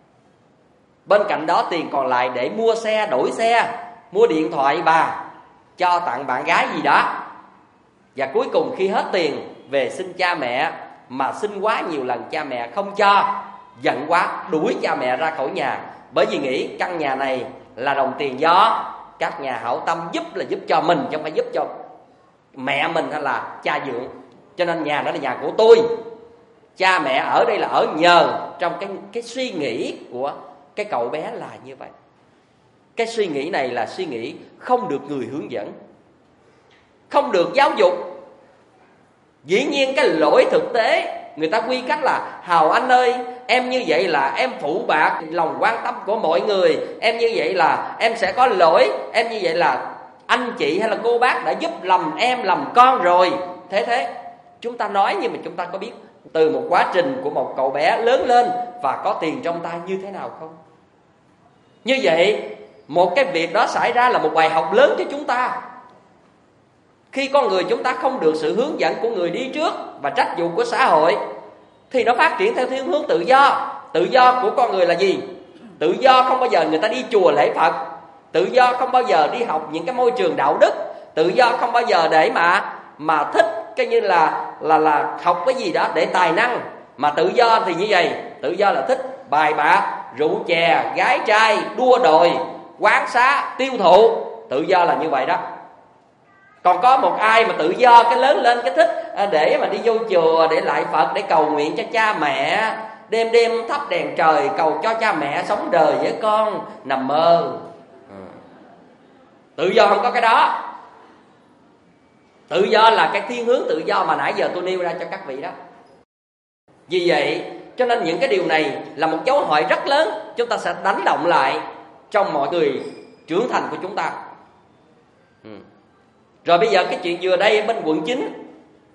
Bên cạnh đó tiền còn lại để mua xe, đổi xe, mua điện thoại bà, cho tặng bạn gái gì đó. Và cuối cùng khi hết tiền về xin cha mẹ, mà xin quá nhiều lần cha mẹ không cho, giận quá đuổi cha mẹ ra khỏi nhà. Bởi vì nghĩ căn nhà này là đồng tiền do các nhà hảo tâm giúp, là giúp cho mình chứ không phải giúp cho mẹ mình hay là cha dượng. Cho nên nhà đó là nhà của tôi, cha mẹ ở đây là ở nhờ. Trong cái suy nghĩ của cái cậu bé là như vậy. Cái suy nghĩ này là suy nghĩ không được người hướng dẫn, không được giáo dục. Dĩ nhiên cái lỗi thực tế người ta quy cách là Hào Anh ơi, em như vậy là em phụ bạc lòng quan tâm của mọi người, em như vậy là em sẽ có lỗi, em như vậy là anh chị hay là cô bác đã giúp lầm em, lầm con rồi. Thế chúng ta nói, nhưng mà chúng ta có biết từ một quá trình của một cậu bé lớn lên và có tiền trong tay như thế nào không? Như vậy một cái việc đó xảy ra là một bài học lớn cho chúng ta. Khi con người chúng ta không được sự hướng dẫn của người đi trước và trách nhiệm của xã hội, thì nó phát triển theo thiên hướng tự do. Tự do của con người là gì? Tự do không bao giờ người ta đi chùa lễ Phật, tự do không bao giờ đi học những cái môi trường đạo đức, tự do không bao giờ để mà thích cái như là học cái gì đó để tài năng. Mà tự do thì như vậy, tự do là thích bài bạc, rượu chè, gái trai, đua đòi, quán xá, tiêu thụ. Tự do là như vậy đó. Còn có một ai mà tự do cái lớn lên cái thích để mà đi vô chùa để lại Phật, để cầu nguyện cho cha mẹ, đêm đêm thắp đèn trời cầu cho cha mẹ sống đời với con, nằm mơ. Tự do không có cái đó. Tự do là cái thiên hướng tự do mà nãy giờ tôi nêu ra cho các vị đó. Vì vậy cho nên những cái điều này là một dấu hỏi rất lớn, chúng ta sẽ đánh động lại trong mọi người trưởng thành của chúng ta. Rồi bây giờ cái chuyện vừa đây bên quận 9,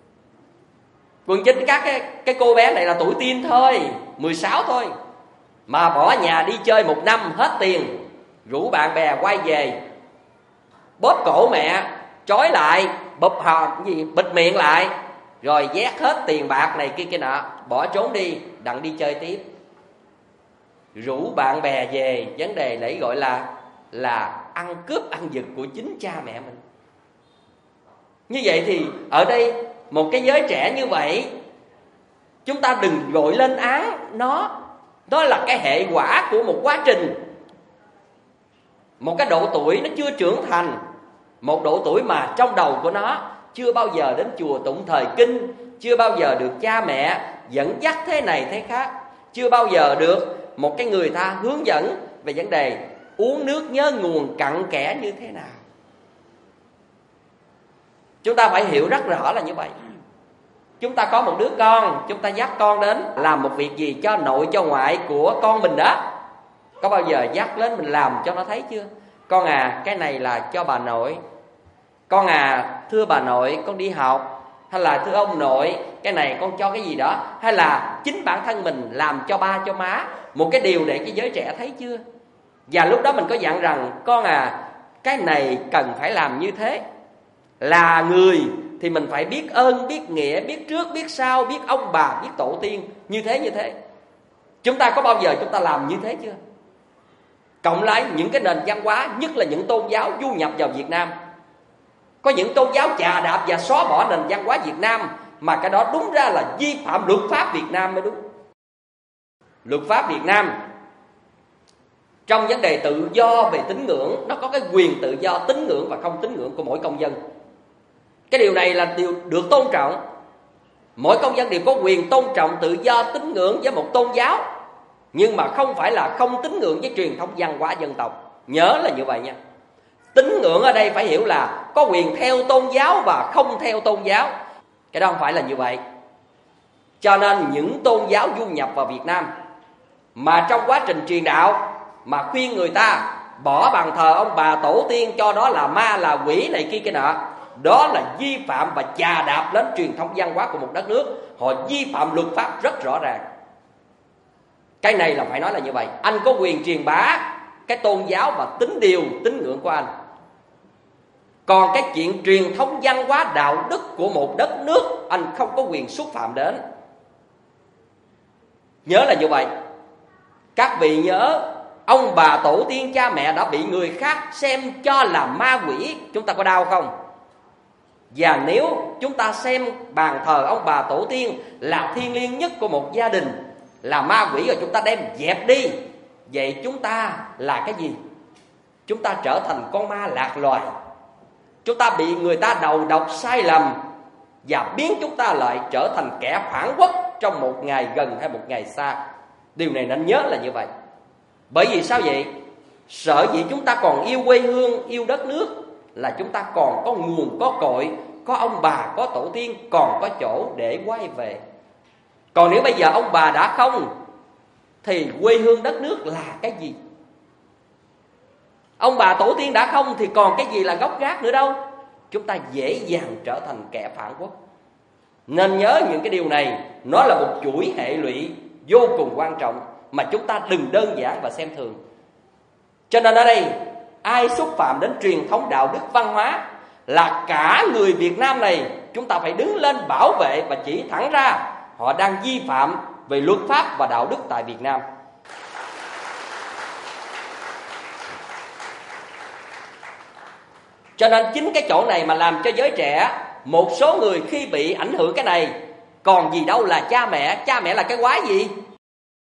các cái cô bé này là tuổi teen thôi, 16 thôi, mà bỏ nhà đi chơi 1 năm hết tiền, rủ bạn bè quay về, bóp cổ mẹ, trói lại, bịt miệng lại, rồi vét hết tiền bạc này kia nọ, bỏ trốn đi, đặng đi chơi tiếp. Rủ bạn bè về, vấn đề để gọi là ăn cướp ăn giật của chính cha mẹ mình. Như vậy thì ở đây một cái giới trẻ như vậy, chúng ta đừng vội lên án nó. Đó là cái hệ quả của một quá trình, một cái độ tuổi nó chưa trưởng thành, một độ tuổi mà trong đầu của nó chưa bao giờ đến chùa tụng thời kinh, chưa bao giờ được cha mẹ dẫn dắt thế này thế khác, chưa bao giờ được một cái người ta hướng dẫn về vấn đề uống nước nhớ nguồn cặn kẽ như thế nào. Chúng ta phải hiểu rất rõ là như vậy. Chúng ta có một đứa con, chúng ta dắt con đến làm một việc gì cho nội cho ngoại của con mình đó, có bao giờ dắt đến mình làm cho nó thấy chưa? Con à, cái này là cho bà nội. Con à, thưa bà nội, con đi học. Hay là thưa ông nội, cái này con cho cái gì đó. Hay là chính bản thân mình làm cho ba cho má một cái điều để cái giới trẻ thấy chưa? Và lúc đó mình có dặn rằng con à, cái này cần phải làm như thế. Là người thì mình phải biết ơn, biết nghĩa, biết trước, biết sau, biết ông bà, biết tổ tiên. Như thế. Chúng ta có bao giờ chúng ta làm như thế chưa? Cộng lại những cái nền văn hóa, nhất là những tôn giáo du nhập vào Việt Nam, có những tôn giáo chà đạp và xóa bỏ nền văn hóa Việt Nam, mà cái đó đúng ra là vi phạm luật pháp Việt Nam mới đúng. Luật pháp Việt Nam trong vấn đề tự do về tín ngưỡng, nó có cái quyền tự do tín ngưỡng và không tín ngưỡng của mỗi công dân. Cái điều này là điều được tôn trọng. Mỗi công dân đều có quyền tôn trọng tự do tín ngưỡng với một tôn giáo, nhưng mà không phải là không tín ngưỡng với truyền thống văn hóa dân tộc. Nhớ là như vậy nha. Tín ngưỡng ở đây phải hiểu là có quyền theo tôn giáo và không theo tôn giáo. Cái đó không phải là như vậy. Cho nên những tôn giáo du nhập vào Việt Nam mà trong quá trình truyền đạo mà khuyên người ta bỏ bàn thờ ông bà tổ tiên, cho đó là ma là quỷ này kia cái nọ, đó là vi phạm và chà đạp đến truyền thống văn hóa của một đất nước. Họ vi phạm luật pháp rất rõ ràng. Cái này là phải nói là như vậy. Anh có quyền truyền bá cái tôn giáo và tín ngưỡng của anh. Còn cái chuyện truyền thống văn hóa đạo đức của một đất nước, anh không có quyền xúc phạm đến. Nhớ là như vậy. Các vị nhớ, ông bà tổ tiên cha mẹ đã bị người khác xem cho là ma quỷ, chúng ta có đau không? Và nếu chúng ta xem bàn thờ ông bà tổ tiên là thiêng liêng nhất của một gia đình, là ma quỷ, rồi chúng ta đem dẹp đi, vậy chúng ta là cái gì? Chúng ta trở thành con ma lạc loài. Chúng ta bị người ta đầu độc sai lầm và biến chúng ta lại trở thành kẻ phản quốc trong một ngày gần hay một ngày xa. Điều này nên nhớ là như vậy. Bởi vì sao vậy? Sợ gì chúng ta còn yêu quê hương, yêu đất nước, là chúng ta còn có nguồn, có cội, có ông bà, có tổ tiên, còn có chỗ để quay về. Còn nếu bây giờ ông bà đã không, thì quê hương đất nước là cái gì? Ông bà tổ tiên đã không thì còn cái gì là gốc gác nữa đâu. Chúng ta dễ dàng trở thành kẻ phản quốc. Nên nhớ những cái điều này, nó là một chuỗi hệ lụy vô cùng quan trọng mà chúng ta đừng đơn giản và xem thường. Cho nên ở đây, ai xúc phạm đến truyền thống đạo đức văn hóa là cả người Việt Nam này, chúng ta phải đứng lên bảo vệ và chỉ thẳng ra họ đang vi phạm về luật pháp và đạo đức tại Việt Nam. Cho nên chính cái chỗ này mà làm cho giới trẻ, một số người khi bị ảnh hưởng cái này, còn gì đâu là cha mẹ. Cha mẹ là cái quái gì?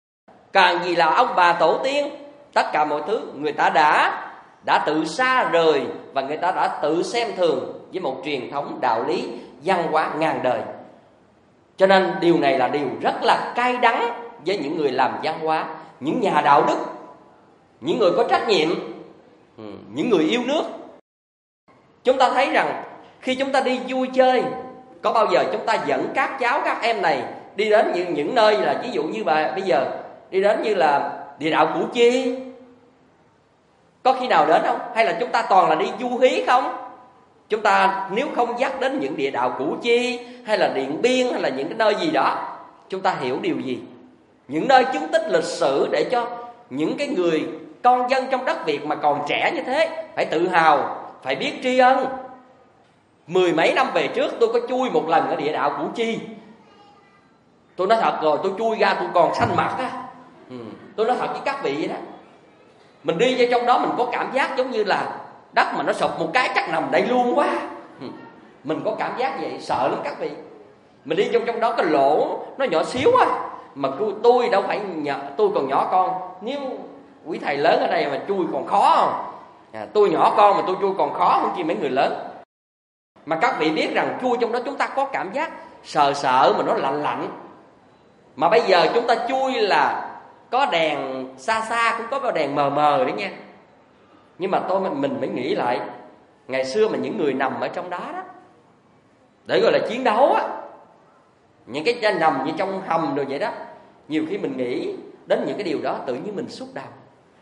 Càng gì là ông bà tổ tiên, tất cả mọi thứ người ta đã tự xa rời, và người ta đã tự xem thường với một truyền thống đạo lý văn hóa ngàn đời. Cho nên điều này là điều rất là cay đắng với những người làm văn hóa, những nhà đạo đức, những người có trách nhiệm, những người yêu nước. Chúng ta thấy rằng khi chúng ta đi vui chơi, có bao giờ chúng ta dẫn các cháu, các em này đi đến những nơi là ví dụ như bây giờ đi đến như là địa đạo Củ Chi, có khi nào đến không? Hay là chúng ta toàn là đi du hí không? Chúng ta nếu không dắt đến những địa đạo Củ Chi hay là Điện Biên hay là những cái nơi gì đó, chúng ta hiểu điều gì? Những nơi chứng tích lịch sử để cho những cái người con dân trong đất Việt mà còn trẻ như thế phải tự hào, phải biết tri ân. 10 mấy năm về trước tôi có chui một lần ở địa đạo Củ Chi. Tôi nói thật rồi, tôi chui ra tôi còn xanh mặt á. Tôi nói thật với các vị vậy đó. Mình đi vô trong đó mình có cảm giác giống như là đất mà nó sụp một cái chắc nằm đây luôn quá. Mình có cảm giác vậy, sợ lắm các vị. Mình đi vô trong đó cái lỗ nó nhỏ xíu á, mà tôi đâu phải tôi còn nhỏ con. Nếu quý thầy lớn ở đây mà chui còn khó không? Tôi nhỏ con mà tôi chui còn khó hơn chi mấy người lớn. Mà các vị biết rằng chui trong đó chúng ta có cảm giác sợ mà nó lạnh lạnh. Mà bây giờ chúng ta chui là có đèn xa cũng có đèn mờ đấy nha. Nhưng mà mình mới nghĩ lại, ngày xưa mà những người nằm ở trong đó để gọi là chiến đấu á, những cái nằm như trong hầm rồi vậy đó, nhiều khi mình nghĩ đến những cái điều đó tự nhiên mình xúc động.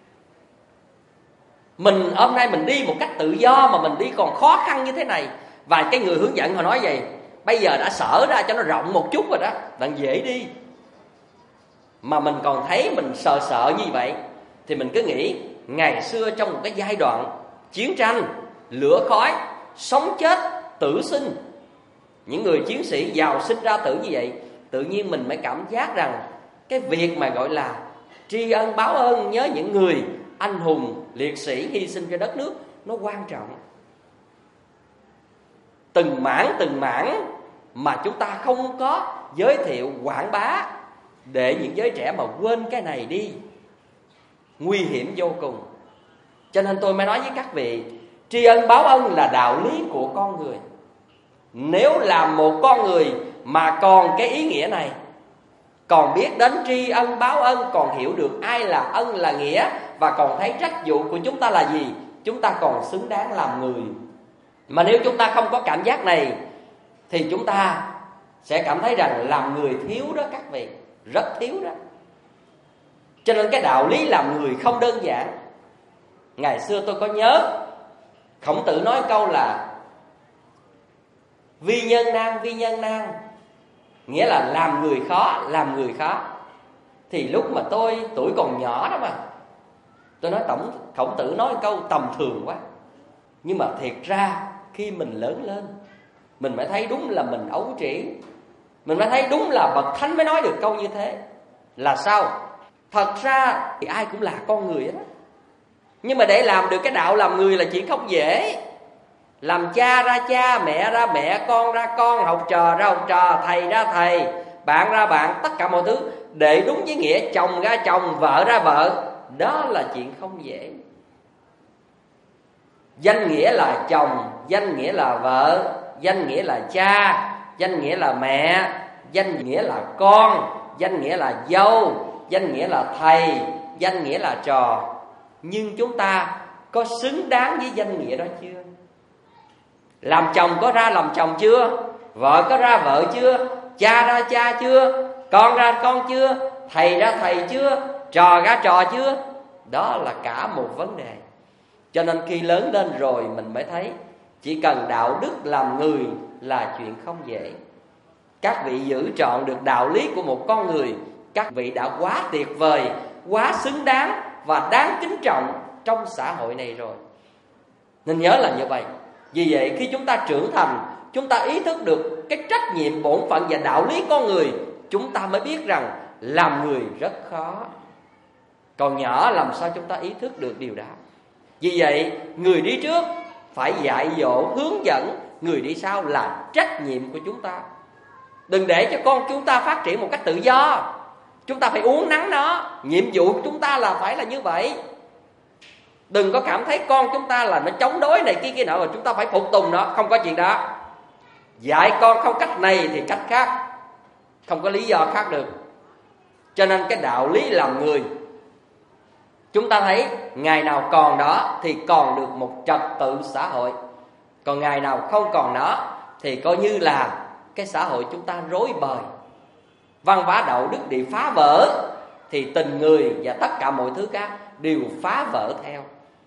Mình hôm nay mình đi một cách tự do mà mình đi còn khó khăn như thế này, và cái người hướng dẫn họ nói vậy, bây giờ đã sở ra cho nó rộng một chút rồi đó, bạn dễ đi. Mà mình còn thấy mình sợ như vậy, thì mình cứ nghĩ ngày xưa trong một cái giai đoạn chiến tranh, lửa khói, sống chết, tử sinh, những người chiến sĩ giàu sinh ra tử như vậy, tự nhiên mình mới cảm giác rằng cái việc mà gọi là tri ân báo ơn, nhớ những người anh hùng liệt sĩ hy sinh cho đất nước nó quan trọng. Từng mảng mà chúng ta không có giới thiệu quảng bá, để những giới trẻ mà quên cái này đi, nguy hiểm vô cùng. Cho nên tôi mới nói với các vị, tri ân báo ân là đạo lý của con người. Nếu làm một con người mà còn cái ý nghĩa này, còn biết đến tri ân báo ân, còn hiểu được ai là ân là nghĩa, và còn thấy trách vụ của chúng ta là gì, chúng ta còn xứng đáng làm người. Mà nếu chúng ta không có cảm giác này, thì chúng ta sẽ cảm thấy rằng làm người thiếu đó các vị, rất thiếu đó. Cho nên cái đạo lý làm người không đơn giản. Ngày xưa tôi có nhớ Khổng Tử nói câu là vi nhân nan, nghĩa là làm người khó. Thì lúc mà tôi tuổi còn nhỏ đó mà, tôi nói Khổng Tử nói câu tầm thường quá. Nhưng mà thiệt ra khi mình lớn lên, mình mới thấy đúng là mình ấu trĩ. Mình mới thấy đúng là bậc thánh mới nói được câu như thế. Là sao? Thật ra thì ai cũng là con người đó, nhưng mà để làm được cái đạo làm người là chuyện không dễ. Làm cha ra cha, mẹ ra mẹ, con ra con, học trò ra học trò, thầy ra thầy, bạn ra bạn, tất cả mọi thứ để đúng với nghĩa chồng ra chồng, vợ ra vợ, đó là chuyện không dễ. Danh nghĩa là chồng, danh nghĩa là vợ, danh nghĩa là cha, danh nghĩa là mẹ, danh nghĩa là con, danh nghĩa là dâu, danh nghĩa là thầy, danh nghĩa là trò. Nhưng chúng ta có xứng đáng với danh nghĩa đó chưa? Làm chồng có ra làm chồng chưa? Vợ có ra vợ chưa? Cha ra cha chưa? Con ra con chưa? Thầy ra thầy chưa? Trò ra trò chưa? Đó là cả một vấn đề. Cho nên khi lớn lên rồi mình mới thấy chỉ cần đạo đức làm người là chuyện không dễ. Các vị giữ trọn được đạo lý của một con người, các vị đã quá tuyệt vời, quá xứng đáng và đáng kính trọng trong xã hội này rồi. Nên nhớ là như vậy. Vì vậy khi chúng ta trưởng thành, chúng ta ý thức được cái trách nhiệm bổn phận và đạo lý con người, chúng ta mới biết rằng làm người rất khó. Còn nhỏ làm sao chúng ta ý thức được điều đó. Vì vậy người đi trước phải dạy dỗ, hướng dẫn, người đi sau là trách nhiệm của chúng ta. Đừng để cho con chúng ta phát triển một cách tự do. Chúng ta phải uốn nắn nó. Nhiệm vụ của chúng ta là phải là như vậy. Đừng có cảm thấy con chúng ta là nó chống đối này kia nọ, mà chúng ta phải phục tùng nó. Không có chuyện đó. Dạy con không cách này thì cách khác, không có lý do khác được. Cho nên cái đạo lý làm người, chúng ta thấy ngày nào còn đó thì còn được một trật tự xã hội. Còn ngày nào không còn nó thì coi như là cái xã hội chúng ta rối bời, văn hóa đạo đức bị phá vỡ, thì tình người và tất cả mọi thứ khác đều phá vỡ theo.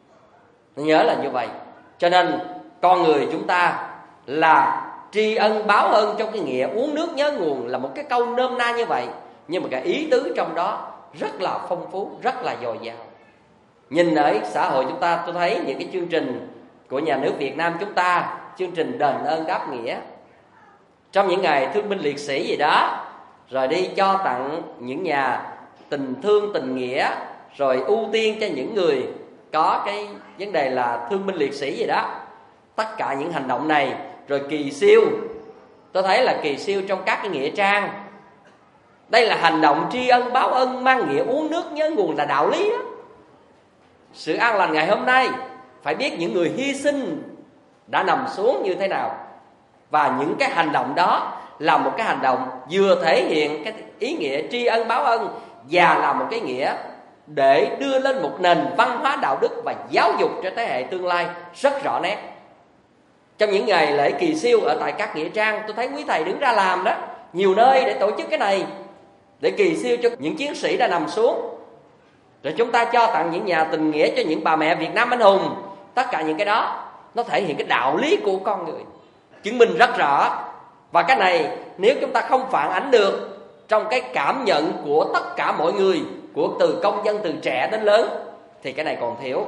Nhớ là như vậy. Cho nên con người chúng ta là tri ân báo ân, trong cái nghĩa uống nước nhớ nguồn là một cái câu nôm na như vậy, nhưng mà cái ý tứ trong đó rất là phong phú, rất là dồi dào. Nhìn ở xã hội chúng ta, tôi thấy những cái chương trình của nhà nước Việt Nam chúng ta, chương trình đền ơn đáp nghĩa, trong những ngày thương binh liệt sĩ gì đó, rồi đi cho tặng những nhà tình thương tình nghĩa, rồi ưu tiên cho những người có cái vấn đề là thương binh liệt sĩ gì đó. Tất cả những hành động này, rồi kỳ siêu, tôi thấy là kỳ siêu trong các cái nghĩa trang. Đây là hành động tri ân báo ân, mang nghĩa uống nước nhớ nguồn, là đạo lý đó. Sự an lành ngày hôm nay phải biết những người hy sinh đã nằm xuống như thế nào. Và những cái hành động đó là một cái hành động vừa thể hiện cái ý nghĩa tri ân báo ân, và là một cái nghĩa để đưa lên một nền văn hóa đạo đức và giáo dục cho thế hệ tương lai rất rõ nét. Trong những ngày lễ kỳ siêu ở tại các nghĩa trang, tôi thấy quý thầy đứng ra làm đó, nhiều nơi để tổ chức cái này, để kỳ siêu cho những chiến sĩ đã nằm xuống. Rồi chúng ta cho tặng những nhà tình nghĩa cho những bà mẹ Việt Nam anh hùng. Tất cả những cái đó nó thể hiện cái đạo lý của con người, chứng minh rất rõ. Và cái này nếu chúng ta không phản ánh được trong cái cảm nhận của tất cả mọi người, của từ công dân từ trẻ đến lớn, thì cái này còn thiếu.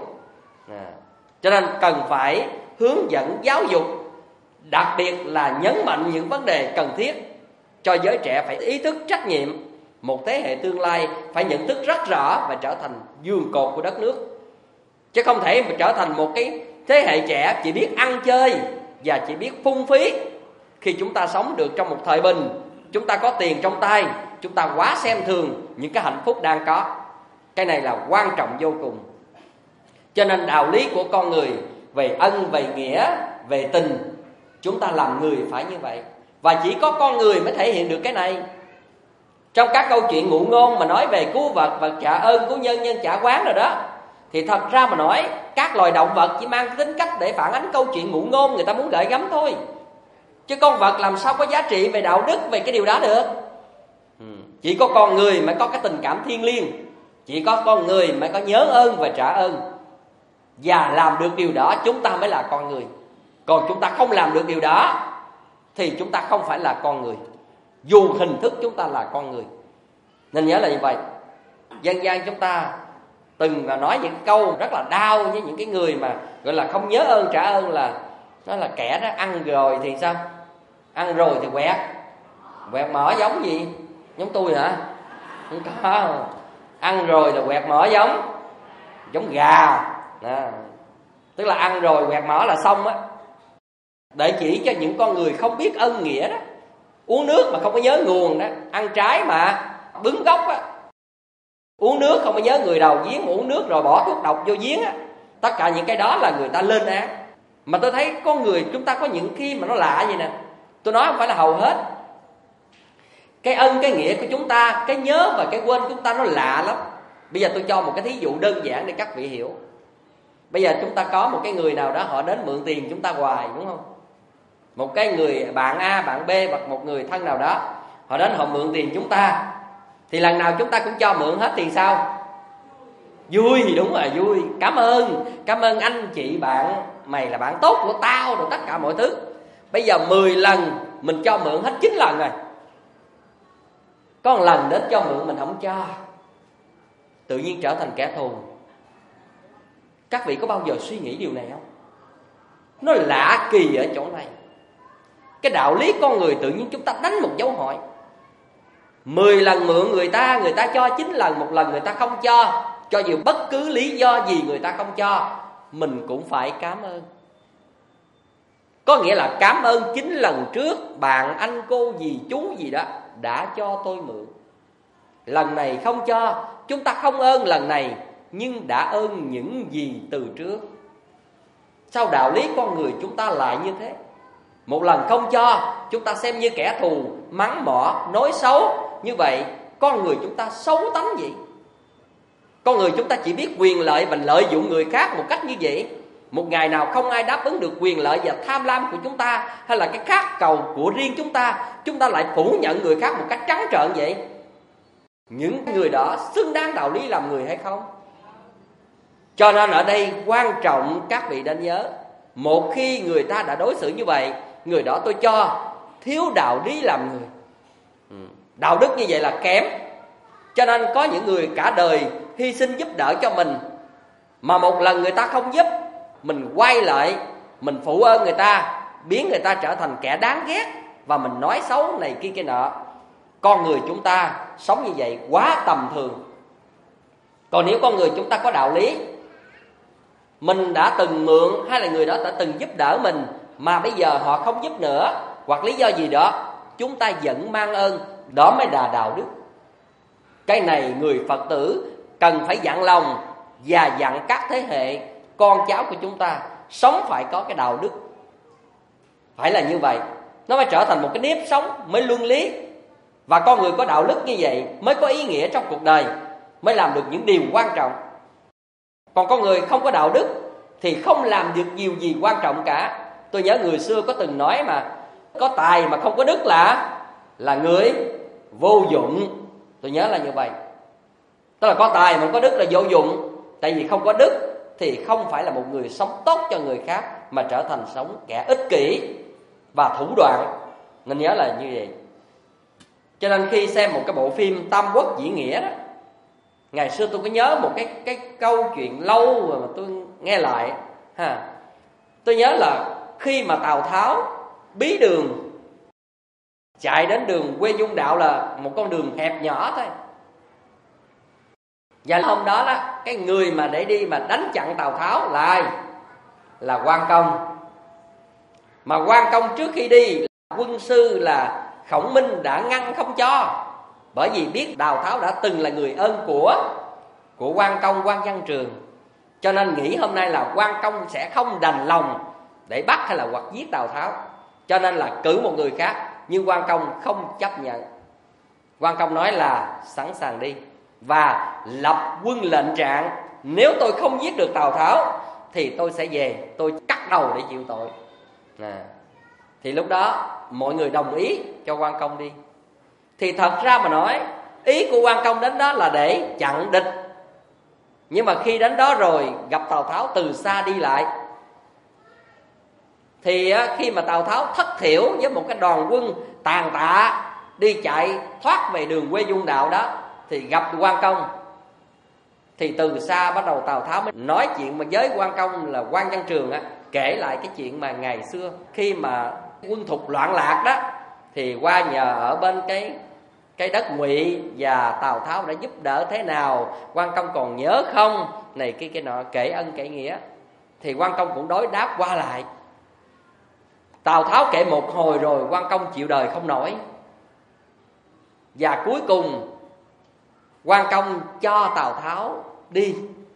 Cho nên cần phải hướng dẫn giáo dục, đặc biệt là nhấn mạnh những vấn đề cần thiết cho giới trẻ phải ý thức trách nhiệm. Một thế hệ tương lai phải nhận thức rất rõ và trở thành giường cột của đất nước, chứ không thể mà trở thành một cái thế hệ trẻ chỉ biết ăn chơi và chỉ biết phung phí. Khi chúng ta sống được trong một thời bình, chúng ta có tiền trong tay, chúng ta quá xem thường những cái hạnh phúc đang có. Cái này là quan trọng vô cùng. Cho nên đạo lý của con người về ân, về nghĩa, về tình, chúng ta làm người phải như vậy. Và chỉ có con người mới thể hiện được cái này. Trong các câu chuyện ngụ ngôn mà nói về cứu vật và trả ơn, cứu nhân, nhân trả quán rồi đó, thì thật ra mà nói các loài động vật chỉ mang tính cách để phản ánh câu chuyện ngụ ngôn người ta muốn gợi gắm thôi. Chứ con vật làm sao có giá trị về đạo đức, về cái điều đó được. Chỉ có con người mới có cái tình cảm thiêng liêng, chỉ có con người mới có nhớ ơn và trả ơn. Và làm được điều đó chúng ta mới là con người. Còn chúng ta không làm được điều đó thì chúng ta không phải là con người, dù hình thức chúng ta là con người. Nên nhớ là như vậy. Dân gian chúng ta từng là nói những câu rất là đau với những cái người mà gọi là không nhớ ơn trả ơn, là nó là kẻ đó ăn rồi thì sao? Ăn rồi thì quẹt mỡ giống gì? Giống tôi hả? Không có. Ăn rồi là quẹt mỡ giống gà. Tức là ăn rồi quẹt mỡ là xong á. Để chỉ cho những con người không biết ân nghĩa đó. Uống nước mà không có nhớ nguồn đó, ăn trái mà bứng gốc á. Uống nước không có nhớ người đầu giếng, mà uống nước rồi bỏ thuốc độc vô giếng á. Tất cả những cái đó là người ta lên án. Mà tôi thấy con người chúng ta có những khi mà nó lạ vậy nè. Tôi nói không phải là hầu hết. Cái ân, cái nghĩa của chúng ta, cái nhớ và cái quên của chúng ta nó lạ lắm. Bây giờ tôi cho một cái thí dụ đơn giản để các vị hiểu. Bây giờ chúng ta có một cái người nào đó họ đến mượn tiền chúng ta hoài, đúng không? Một cái người bạn A, bạn B hoặc một người thân nào đó, họ đến họ mượn tiền chúng ta, thì lần nào chúng ta cũng cho mượn hết tiền sao? Vui, đúng rồi, vui. Cảm ơn anh chị bạn, mày là bạn tốt của tao, rồi tất cả mọi thứ. Bây giờ 10 lần mình cho mượn hết 9 lần rồi, có một lần đến cho mượn mình không cho, tự nhiên trở thành kẻ thù. Các vị có bao giờ suy nghĩ điều này không? Nó lạ kỳ ở chỗ này. Cái đạo lý con người tự nhiên chúng ta đánh một dấu hỏi. 10 lần mượn người ta cho 9 lần, một lần người ta không cho dù bất cứ lý do gì người ta không cho, mình cũng phải cảm ơn. Có nghĩa là cảm ơn 9 lần trước bạn, anh, cô, dì, chú gì đó đã cho tôi mượn. lần này không cho, chúng ta không ơn lần này, nhưng đã ơn những gì từ trước. Sao đạo lý con người chúng ta lại như thế? Một lần không cho, chúng ta xem như kẻ thù, mắng mỏ, nói xấu. Như vậy con người chúng ta xấu tánh gì? Con người chúng ta chỉ biết quyền lợi và lợi dụng người khác một cách như vậy. Một ngày nào không ai đáp ứng được quyền lợi và tham lam của chúng ta, hay là cái khát cầu của riêng chúng ta lại phủ nhận người khác một cách trắng trợn vậy. Những người đó xứng đáng đạo lý làm người hay không? Cho nên ở đây quan trọng các vị nên nhớ, một khi người ta đã đối xử như vậy, người đó tôi cho thiếu đạo lý làm người. Đạo đức như vậy là kém. Cho nên có những người cả đời hy sinh giúp đỡ cho mình, mà một lần người ta không giúp, mình quay lại, mình phụ ơn người ta, biến người ta trở thành kẻ đáng ghét, và mình nói xấu này kia nọ. Con người chúng ta sống như vậy quá tầm thường. Còn nếu con người chúng ta có đạo lý, mình đã từng mượn hay là người đó đã từng giúp đỡ mình, mà bây giờ họ không giúp nữa, hoặc lý do gì đó, chúng ta vẫn mang ơn. Đó mới là đạo đức. Cái này người Phật tử cần phải dặn lòng và dặn các thế hệ con cháu của chúng ta sống phải có cái đạo đức. Phải là như vậy, nó mới trở thành một cái nếp sống, mới luân lý. Và con người có đạo đức như vậy mới có ý nghĩa trong cuộc đời, mới làm được những điều quan trọng. Còn con người không có đạo đức thì không làm được nhiều gì quan trọng cả. Tôi nhớ người xưa có từng nói mà, có tài mà không có đức là người vô dụng. Tôi nhớ là như vậy. Tức là có tài mà không có đức là vô dụng. Tại vì không có đức thì không phải là một người sống tốt cho người khác, mà trở thành sống kẻ ích kỷ và thủ đoạn. Nên nhớ là như vậy. Cho nên khi xem một cái bộ phim Tam Quốc Diễn Nghĩa đó, ngày xưa tôi có nhớ một cái câu chuyện lâu rồi mà tôi nghe lại ha. Tôi nhớ là khi mà Tào Tháo bí đường chạy đến đường quê Dung Đạo, là một con đường hẹp nhỏ thôi. Và hôm đó cái người mà để đi mà đánh chặn Tào Tháo là ai? Là Quan Công. Mà Quan Công trước khi đi, quân sư là Khổng Minh đã ngăn không cho. Bởi vì biết Tào Tháo đã từng là người ơn của Quan Công, Quan Văn Trường. Cho nên nghĩ hôm nay là Quan Công sẽ không đành lòng để bắt hay là hoặc giết Tào Tháo. Cho nên là cử một người khác. Nhưng Quan Công không chấp nhận. Quan Công nói là sẵn sàng đi, và lập quân lệnh trạng, nếu tôi không giết được Tào Tháo thì tôi sẽ về, tôi cắt đầu để chịu tội. Thì lúc đó mọi người đồng ý cho Quan Công đi. Thì thật ra mà nói, ý của Quan Công đến đó là để chặn địch. Nhưng mà khi đến đó rồi gặp Tào Tháo từ xa đi lại, thì khi mà Tào Tháo thất thiểu với một cái đoàn quân tàn tạ đi chạy thoát về đường quê Dung Đạo đó, thì gặp Quan Công. Thì từ xa bắt đầu Tào Tháo mới nói chuyện mà với Quan Công là Quan Văn Trường kể lại cái chuyện mà ngày xưa khi mà quân thục loạn lạc đó, thì qua nhờ ở bên cái đất Ngụy, và Tào Tháo đã giúp đỡ thế nào, Quan Công còn nhớ không, này cái nọ, kể ân kể nghĩa. Thì Quan Công cũng đối đáp qua lại. Tào Tháo kể một hồi rồi Quan Công chịu đời không nổi, và cuối cùng Quan Công cho Tào Tháo đi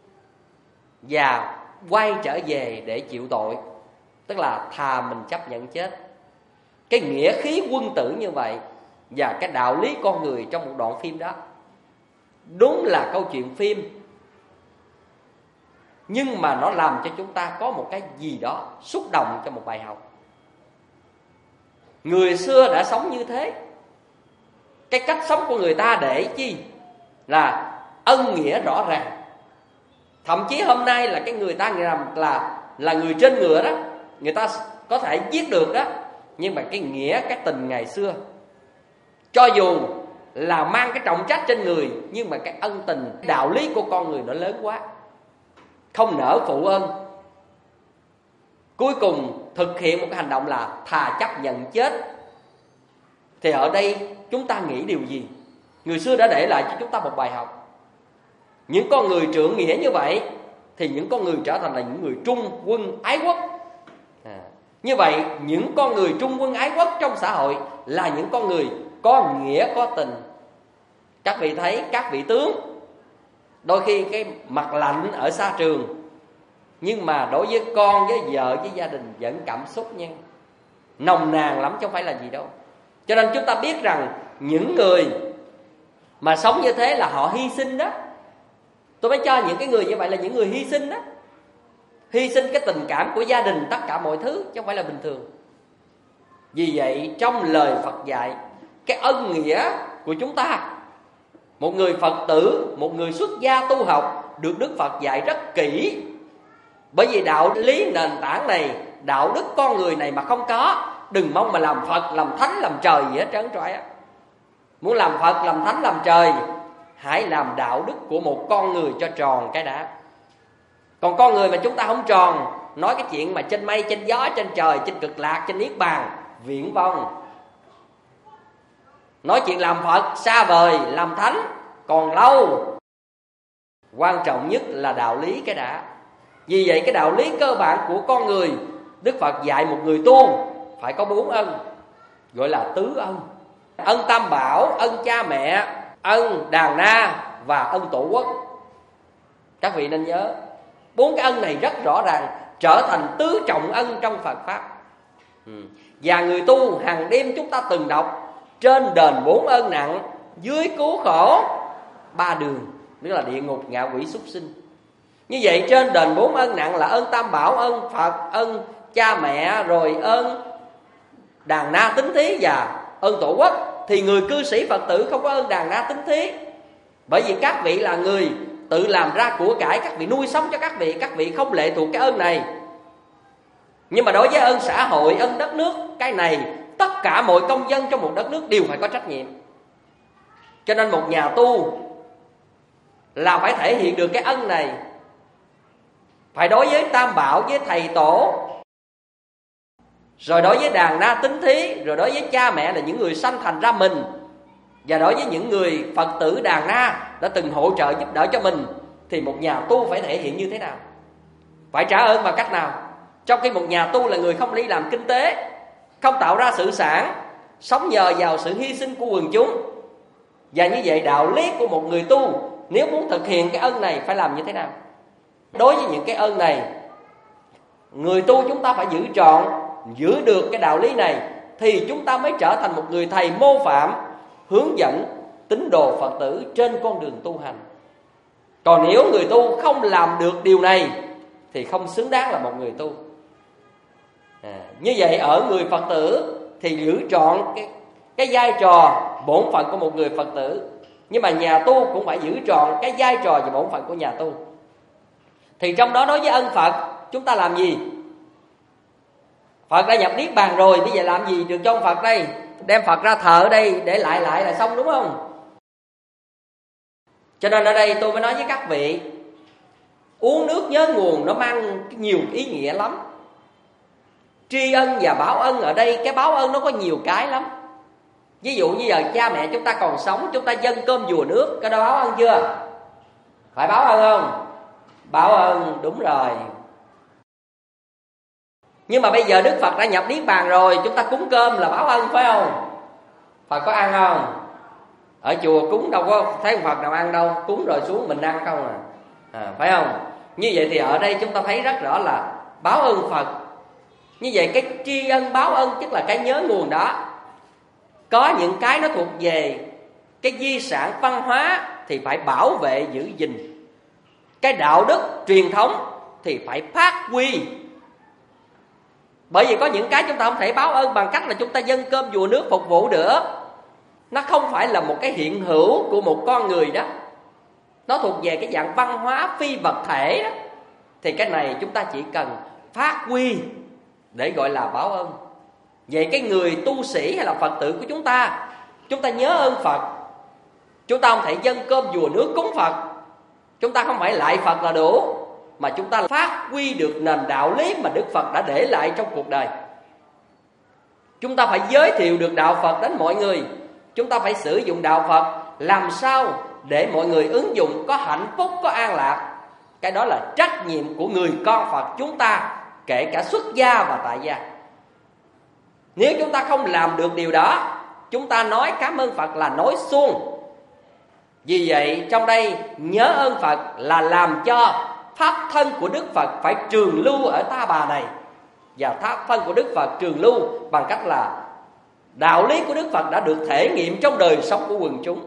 và quay trở về để chịu tội. Tức là thà mình chấp nhận chết. Cái nghĩa khí quân tử như vậy và cái đạo lý con người trong một đoạn phim đó, đúng là câu chuyện phim, nhưng mà nó làm cho chúng ta có một cái gì đó xúc động cho một bài học. Người xưa đã sống như thế. Cái cách sống của người ta để chi? Là ân nghĩa rõ ràng. Thậm chí hôm nay là cái người ta là người trên ngựa đó, người ta có thể giết được đó, nhưng mà cái nghĩa, cái tình ngày xưa, cho dù là mang cái trọng trách trên người, nhưng mà cái ân tình, đạo lý của con người nó lớn quá, không nỡ phụ ơn. Cuối cùng thực hiện một cái hành động là thà chấp nhận chết. Thì ở đây chúng ta nghĩ điều gì? Người xưa đã để lại cho chúng ta một bài học. Những con người trượng nghĩa như vậy thì những con người trở thành là những người trung quân ái quốc. Như vậy những con người trung quân ái quốc trong xã hội là những con người có nghĩa có tình. Các vị thấy các vị tướng đôi khi cái mặt lạnh ở xa trường, nhưng mà đối với con, với vợ, với gia đình vẫn cảm xúc nha, nồng nàn lắm chứ không phải là gì đâu. Cho nên chúng ta biết rằng những người mà sống như thế là họ hy sinh đó. Tôi mới cho những cái người như vậy là những người hy sinh đó. Hy sinh cái tình cảm của gia đình, tất cả mọi thứ, chứ không phải là bình thường. Vì vậy trong lời Phật dạy, cái ân nghĩa của chúng ta, một người Phật tử, một người xuất gia tu học, được Đức Phật dạy rất kỹ. Bởi vì đạo lý nền tảng này, đạo đức con người này mà không có, đừng mong mà làm Phật, làm Thánh, làm trời gì hết trơn trọi á. Muốn làm Phật, làm Thánh, làm trời, hãy làm đạo đức của một con người cho tròn cái đã. Còn con người mà chúng ta không tròn, nói cái chuyện mà trên mây, trên gió, trên trời, trên cực lạc, trên niết bàn, viển vông. Nói chuyện làm Phật xa vời, làm Thánh còn lâu. Quan trọng nhất là đạo lý cái đã. Vì vậy cái đạo lý cơ bản của con người, Đức Phật dạy một người tu phải có 4 ân, gọi là tứ ân. Ân Tam Bảo, ân cha mẹ, ân đàn na và ân tổ quốc. Các vị nên nhớ 4 cái ân này rất rõ ràng, trở thành tứ trọng ân trong Phật Pháp. Và người tu hàng đêm chúng ta từng đọc: trên đền 4 ân nặng, dưới cứu khổ 3 đường, tức là địa ngục, ngạ quỷ, súc sinh. Như vậy trên đền 4 ân nặng là ân Tam Bảo, ân Phật, ân cha mẹ, rồi ân đàn na tín thí và ân tổ quốc. Thì người cư sĩ Phật tử không có ân đàn na tín thí, bởi vì các vị là người tự làm ra của cải, các vị nuôi sống cho các vị không lệ thuộc cái ơn này. Nhưng mà đối với ơn xã hội, ơn đất nước, cái này tất cả mọi công dân trong một đất nước đều phải có trách nhiệm. Cho nên một nhà tu là phải thể hiện được cái ân này, phải đối với Tam Bảo, với thầy tổ, rồi đối với đàn na tín thí, rồi đối với cha mẹ là những người sanh thành ra mình, và đối với những người Phật tử đàn na đã từng hỗ trợ giúp đỡ cho mình, thì một nhà tu phải thể hiện như thế nào, phải trả ơn bằng cách nào. Trong khi một nhà tu là người không đi làm kinh tế, không tạo ra sự sản, sống nhờ vào sự hy sinh của quần chúng. Và như vậy đạo lý của một người tu nếu muốn thực hiện cái ân này phải làm như thế nào? Đối với những cái ân này, người tu chúng ta phải giữ trọn, giữ được cái đạo lý này, thì chúng ta mới trở thành một người thầy mô phạm, hướng dẫn tín đồ Phật tử trên con đường tu hành. Còn nếu người tu không làm được điều này thì không xứng đáng là một người tu. Như vậy ở người Phật tử thì giữ trọn cái vai trò bổn phận của một người Phật tử, nhưng mà nhà tu cũng phải giữ trọn cái vai trò và bổn phận của nhà tu. Thì trong đó đối với ân Phật chúng ta làm gì? Phật đã nhập niết bàn rồi, bây giờ làm gì được cho ông Phật đây? Đem Phật ra thờ ở đây để lại là xong, đúng không? Cho nên ở đây tôi mới nói với các vị, uống nước nhớ nguồn nó mang nhiều ý nghĩa lắm. Tri ân và báo ân ở đây, cái báo ân nó có nhiều cái lắm. Ví dụ như giờ cha mẹ chúng ta còn sống, chúng ta dâng cơm dùa nước, cái đó báo ân chưa? Phải báo ân không? Báo ân, đúng rồi. Nhưng mà bây giờ Đức Phật đã nhập niết bàn rồi, chúng ta cúng cơm là báo ân, phải không? Phật có ăn không? Ở chùa cúng đâu có thấy Phật nào ăn đâu, cúng rồi xuống mình ăn không phải không? Như vậy thì ở đây chúng ta thấy rất rõ là báo ơn Phật. Như vậy cái tri ân báo ân tức là cái nhớ nguồn đó. Có những cái nó thuộc về cái di sản văn hóa thì phải bảo vệ giữ gìn. Cái đạo đức truyền thống thì phải phát huy. Bởi vì có những cái chúng ta không thể báo ơn bằng cách là chúng ta dâng cơm dùa nước phục vụ nữa. Nó không phải là một cái hiện hữu của một con người đó, nó thuộc về cái dạng văn hóa phi vật thể đó. Thì cái này chúng ta chỉ cần phát huy để gọi là báo ơn. Vậy cái người tu sĩ hay là Phật tử của chúng ta nhớ ơn Phật, chúng ta không thể dâng cơm dùa nước cúng Phật, chúng ta không phải lại Phật là đủ, mà chúng ta phát huy được nền đạo lý mà Đức Phật đã để lại trong cuộc đời. Chúng ta phải giới thiệu được đạo Phật đến mọi người. Chúng ta phải sử dụng đạo Phật làm sao để mọi người ứng dụng có hạnh phúc, có an lạc. Cái đó là trách nhiệm của người con Phật chúng ta, kể cả xuất gia và tại gia. Nếu chúng ta không làm được điều đó, chúng ta nói cảm ơn Phật là nói suông. Vì vậy trong đây nhớ ơn Phật là làm cho pháp thân của Đức Phật phải trường lưu ở Ta Bà này. Và pháp thân của Đức Phật trường lưu bằng cách là đạo lý của Đức Phật đã được thể nghiệm trong đời sống của quần chúng.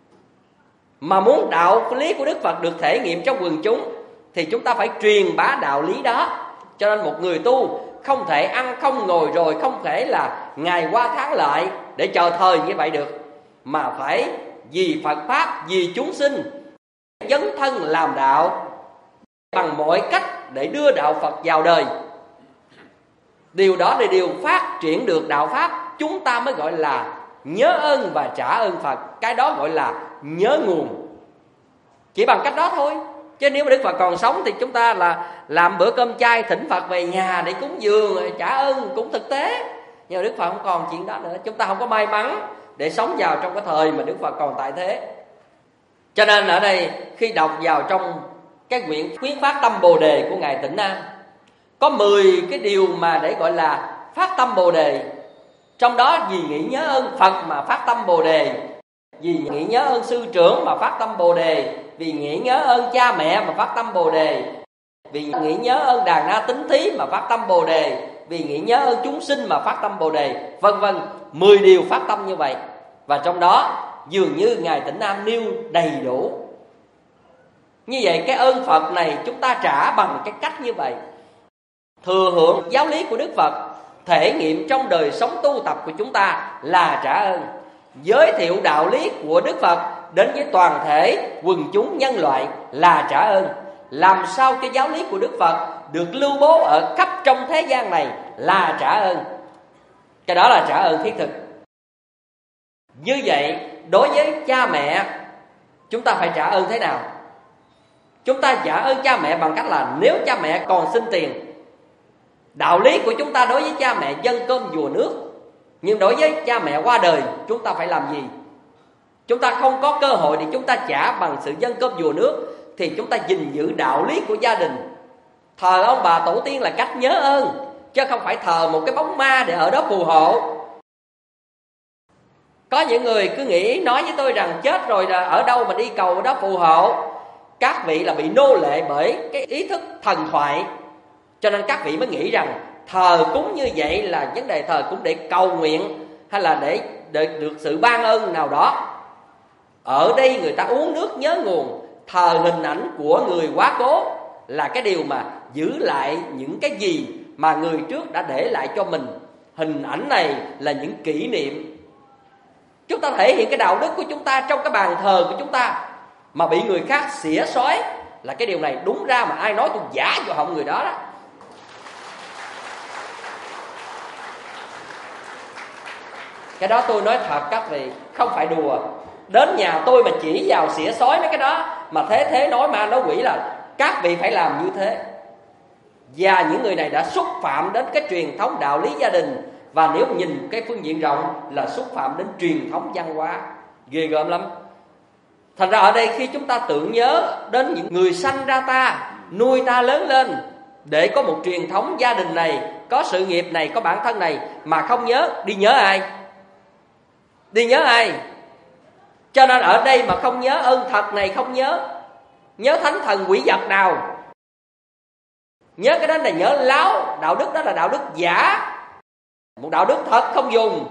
Mà muốn đạo lý của Đức Phật được thể nghiệm trong quần chúng thì chúng ta phải truyền bá đạo lý đó. Cho nên một người tu không thể ăn không ngồi rồi, không thể là ngày qua tháng lại để chờ thời như vậy được, mà phải vì Phật Pháp, vì chúng sinh dấn thân làm đạo bằng mọi cách để đưa đạo Phật vào đời. Điều đó là điều phát triển được đạo Pháp, chúng ta mới gọi là nhớ ơn và trả ơn Phật. Cái đó gọi là nhớ nguồn. Chỉ bằng cách đó thôi. Chứ nếu mà Đức Phật còn sống thì chúng ta là làm bữa cơm chay thỉnh Phật về nhà để cúng dường trả ơn cũng thực tế. Nhưng mà Đức Phật không còn chuyện đó nữa. Chúng ta không có may mắn để sống vào trong cái thời mà Đức Phật còn tại thế. Cho nên ở đây khi đọc vào trong cái quyển Khuyến Phát Tâm Bồ Đề của Ngài Tịnh Nam, có 10 cái điều mà để gọi là phát tâm Bồ Đề. Trong đó vì nghĩ nhớ ơn Phật mà phát tâm Bồ Đề, vì nghĩ nhớ ơn sư trưởng mà phát tâm Bồ Đề, vì nghĩ nhớ ơn cha mẹ mà phát tâm Bồ Đề, vì nghĩ nhớ ơn đàn na tín thí mà phát tâm Bồ Đề, vì nghĩ nhớ ơn chúng sinh mà phát tâm Bồ Đề, vân vân. 10 điều phát tâm như vậy. Và trong đó dường như Ngài Tịnh Nam nêu đầy đủ. Như vậy cái ơn Phật này chúng ta trả bằng cái cách như vậy. Thừa hưởng giáo lý của Đức Phật, thể nghiệm trong đời sống tu tập của chúng ta là trả ơn. Giới thiệu đạo lý của Đức Phật đến với toàn thể quần chúng nhân loại là trả ơn. Làm sao cái giáo lý của Đức Phật được lưu bố ở khắp trong thế gian này là trả ơn. Cái đó là trả ơn thiết thực. Như vậy đối với cha mẹ, chúng ta phải trả ơn thế nào? Chúng ta trả ơn cha mẹ bằng cách là nếu cha mẹ còn xin tiền, đạo lý của chúng ta đối với cha mẹ dâng cơm dùa nước. Nhưng đối với cha mẹ qua đời, chúng ta phải làm gì? Chúng ta không có cơ hội thì chúng ta trả bằng sự dâng cơm dùa nước, thì chúng ta gìn giữ đạo lý của gia đình. Thờ ông bà tổ tiên là cách nhớ ơn, chứ không phải thờ một cái bóng ma để ở đó phù hộ. Có những người cứ nghĩ nói với tôi rằng chết rồi là ở đâu mà đi cầu ở đó phù hộ. Các vị là bị nô lệ bởi cái ý thức thần thoại, cho nên các vị mới nghĩ rằng thờ cúng như vậy là vấn đề thờ cúng để cầu nguyện, hay là để được sự ban ơn nào đó. Ở đây người ta uống nước nhớ nguồn, thờ hình ảnh của người quá cố là cái điều mà giữ lại những cái gì mà người trước đã để lại cho mình. Hình ảnh này là những kỷ niệm. Chúng ta thể hiện cái đạo đức của chúng ta trong cái bàn thờ của chúng ta, mà bị người khác xỉa xói là cái điều này đúng ra mà ai nói tôi giả vào họng người đó đó. Cái đó tôi nói thật các vị, không phải đùa. Đến nhà tôi mà chỉ vào xỉa xói mấy cái đó, mà thế nói ma nói quỷ là các vị phải làm như thế. Và những người này đã xúc phạm đến cái truyền thống đạo lý gia đình, và nếu nhìn cái phương diện rộng là xúc phạm đến truyền thống văn hóa, ghê gớm lắm. Thành ra ở đây khi chúng ta tưởng nhớ đến những người sanh ra ta, nuôi ta lớn lên, để có một truyền thống gia đình này, có sự nghiệp này, có bản thân này, mà không nhớ, đi nhớ ai? Đi nhớ ai? Cho nên ở đây mà không nhớ ơn thật này, không nhớ thánh thần quỷ vật nào. Nhớ cái đó là nhớ láo. Đạo đức đó là đạo đức giả, một đạo đức thật không dùng.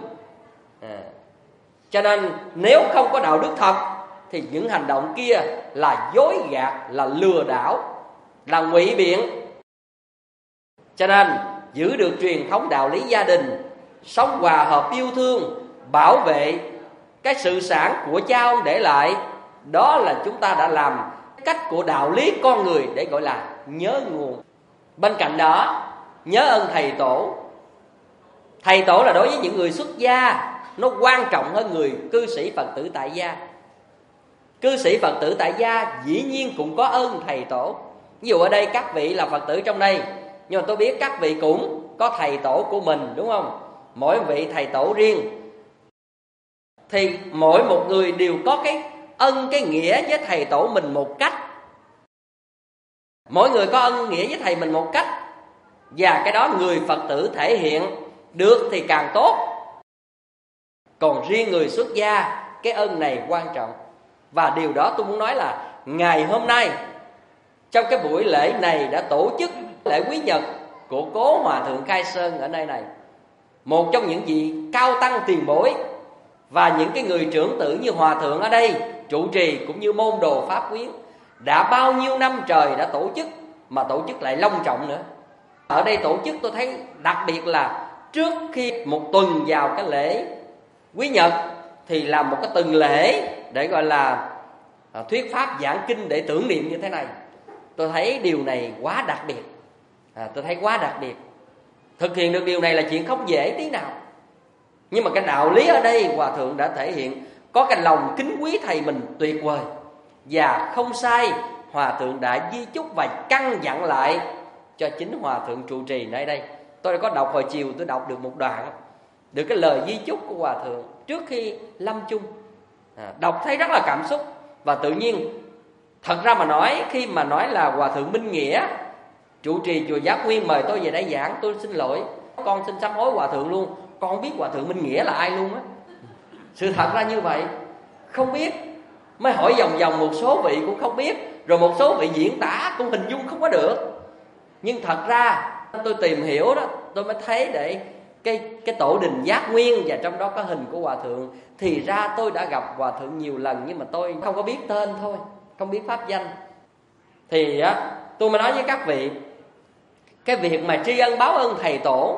Cho nên nếu không có đạo đức thật thì những hành động kia là dối gạt, là lừa đảo, là ngụy biện. Cho nên giữ được truyền thống đạo lý gia đình, sống hòa hợp yêu thương, bảo vệ cái sự sản của cha ông để lại, đó là chúng ta đã làm cách của đạo lý con người để gọi là nhớ nguồn. Bên cạnh đó, nhớ ơn thầy tổ. Thầy tổ là đối với những người xuất gia, nó quan trọng hơn người cư sĩ Phật tử tại gia. Cư sĩ Phật tử tại gia dĩ nhiên cũng có ơn thầy tổ. Ví dụ ở đây các vị là Phật tử trong đây, nhưng mà tôi biết các vị cũng có thầy tổ của mình, đúng không? Mỗi vị thầy tổ riêng. Thì mỗi một người đều có cái ân, cái nghĩa với thầy tổ mình một cách. Mỗi người có ân nghĩa với thầy mình một cách, và cái đó người Phật tử thể hiện được thì càng tốt. Còn riêng người xuất gia, cái ân này quan trọng. Và điều đó tôi muốn nói là ngày hôm nay trong cái buổi lễ này đã tổ chức lễ quý nhật của cố Hòa Thượng Khai Sơn ở nơi này. Một trong những vị cao tăng tiền bối và những cái người trưởng tử như Hòa Thượng ở đây trụ trì, cũng như môn đồ Pháp Quyến, đã bao nhiêu năm trời đã tổ chức, mà tổ chức lại long trọng nữa. Ở đây tổ chức tôi thấy đặc biệt là trước khi một tuần vào cái lễ quý nhật thì làm một cái tuần lễ để gọi là thuyết pháp giảng kinh để tưởng niệm như thế này. Tôi thấy điều này quá đặc biệt. Tôi thấy quá đặc biệt. Thực hiện được điều này là chuyện không dễ tí nào. Nhưng mà cái đạo lý ở đây Hòa Thượng đã thể hiện có cái lòng kính quý thầy mình tuyệt vời. Và không sai, Hòa Thượng đã di chúc và căn dặn lại cho chính Hòa Thượng trụ trì nơi đây. Tôi đã có đọc hồi chiều, tôi đọc được một đoạn, được cái lời di chúc của Hòa Thượng trước khi lâm chung. Đọc thấy rất là cảm xúc. Và tự nhiên thật ra mà nói, khi mà nói là Hòa Thượng Minh Nghĩa trụ trì chùa Giác Nguyên mời tôi về đây giảng, tôi xin lỗi, con xin sám hối Hòa Thượng luôn. Con không biết Hòa Thượng Minh Nghĩa là ai luôn á. Sự thật ra như vậy, không biết. Mới hỏi vòng vòng một số vị cũng không biết, rồi một số vị diễn tả cũng hình dung không có được. Nhưng thật ra tôi tìm hiểu đó, tôi mới thấy để cái tổ đình Giác Nguyên và trong đó có hình của Hòa Thượng. Thì ra tôi đã gặp Hòa Thượng nhiều lần, nhưng mà tôi không có biết tên thôi, không biết pháp danh. Thì tôi mới nói với các vị, cái việc mà tri ân báo ơn thầy tổ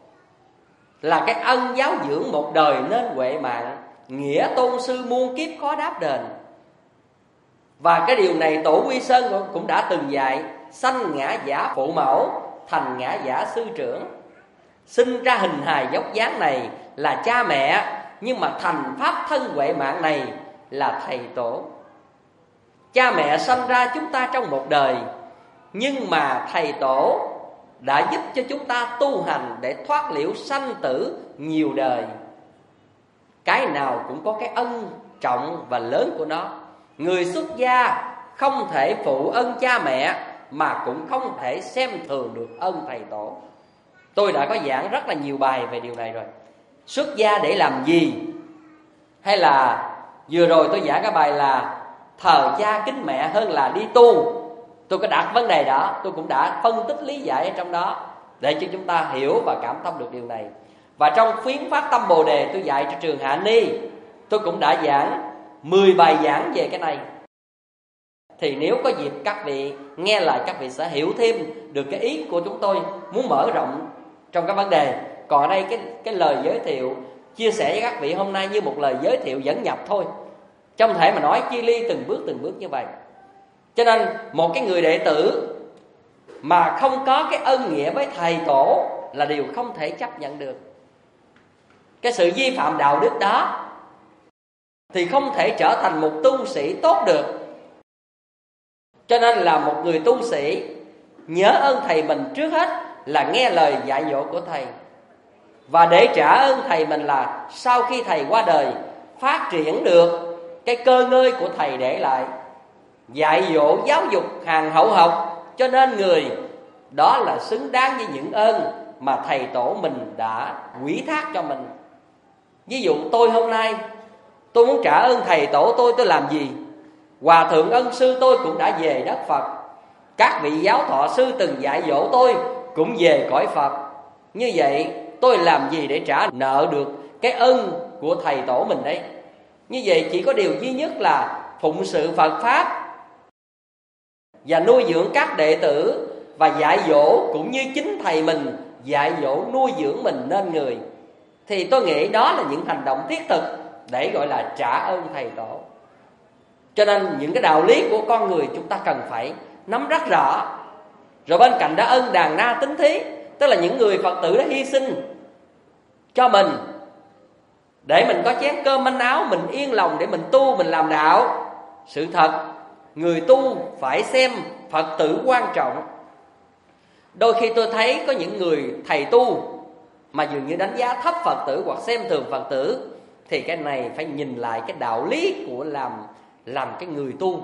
là cái ân giáo dưỡng một đời nên huệ mạng, nghĩa tôn sư muôn kiếp khó đáp đền. Và cái điều này Tổ Quy Sơn cũng đã từng dạy: sanh ngã giả phụ mẫu, thành ngã giả sư trưởng. Sinh ra hình hài dốc dáng này là cha mẹ, nhưng mà thành pháp thân huệ mạng này là thầy tổ. Cha mẹ sanh ra chúng ta trong một đời, nhưng mà thầy tổ đã giúp cho chúng ta tu hành để thoát liễu sanh tử nhiều đời. Cái nào cũng có cái ân trọng và lớn của nó. Người xuất gia không thể phụ ân cha mẹ, mà cũng không thể xem thường được ân thầy tổ. Tôi đã có giảng rất là nhiều bài về điều này rồi. Xuất gia để làm gì? Hay là vừa rồi tôi giảng cái bài là thờ cha kính mẹ hơn là đi tu. Tôi có đặt vấn đề đó, tôi cũng đã phân tích lý giải ở trong đó để cho chúng ta hiểu và cảm thông được điều này. Và trong phiến Phát Tâm Bồ Đề tôi dạy cho trường Hạ Ni, tôi cũng đã giảng 10 bài giảng về cái này. Thì nếu có dịp các vị nghe lại, các vị sẽ hiểu thêm được cái ý của chúng tôi muốn mở rộng trong cái vấn đề. Còn ở đây cái lời giới thiệu chia sẻ với các vị hôm nay như một lời giới thiệu dẫn nhập thôi, chứ không thể mà nói chia ly từng bước như vậy. Cho nên một cái người đệ tử mà không có cái ân nghĩa với thầy tổ là điều không thể chấp nhận được. Cái sự vi phạm đạo đức đó thì không thể trở thành một tu sĩ tốt được. Cho nên là một người tu sĩ nhớ ơn thầy mình trước hết là nghe lời dạy dỗ của thầy. Và để trả ơn thầy mình là sau khi thầy qua đời phát triển được cái cơ ngơi của thầy để lại, dạy dỗ giáo dục hàng hậu học. Cho nên người đó là xứng đáng với những ơn mà thầy tổ mình đã ủy thác cho mình. Ví dụ tôi hôm nay tôi muốn trả ơn thầy tổ tôi làm gì? Hòa thượng ân sư tôi cũng đã về đất Phật. Các vị giáo thọ sư từng dạy dỗ tôi cũng về cõi Phật. Như vậy tôi làm gì để trả nợ được cái ân của thầy tổ mình đấy? Như vậy chỉ có điều duy nhất là phụng sự Phật Pháp và nuôi dưỡng các đệ tử, và dạy dỗ cũng như chính thầy mình dạy dỗ nuôi dưỡng mình nên người. Thì tôi nghĩ đó là những hành động thiết thực để gọi là trả ơn thầy tổ. Cho nên những cái đạo lý của con người chúng ta cần phải nắm rất rõ. Rồi bên cạnh đó ân đàn na tín thí, tức là những người Phật tử đã hy sinh cho mình để mình có chén cơm manh áo, mình yên lòng để mình tu, mình làm đạo. Sự thật, người tu phải xem Phật tử quan trọng. Đôi khi tôi thấy có những người thầy tu mà dường như đánh giá thấp Phật tử hoặc xem thường Phật tử, thì cái này phải nhìn lại cái đạo lý của làm cái người tu.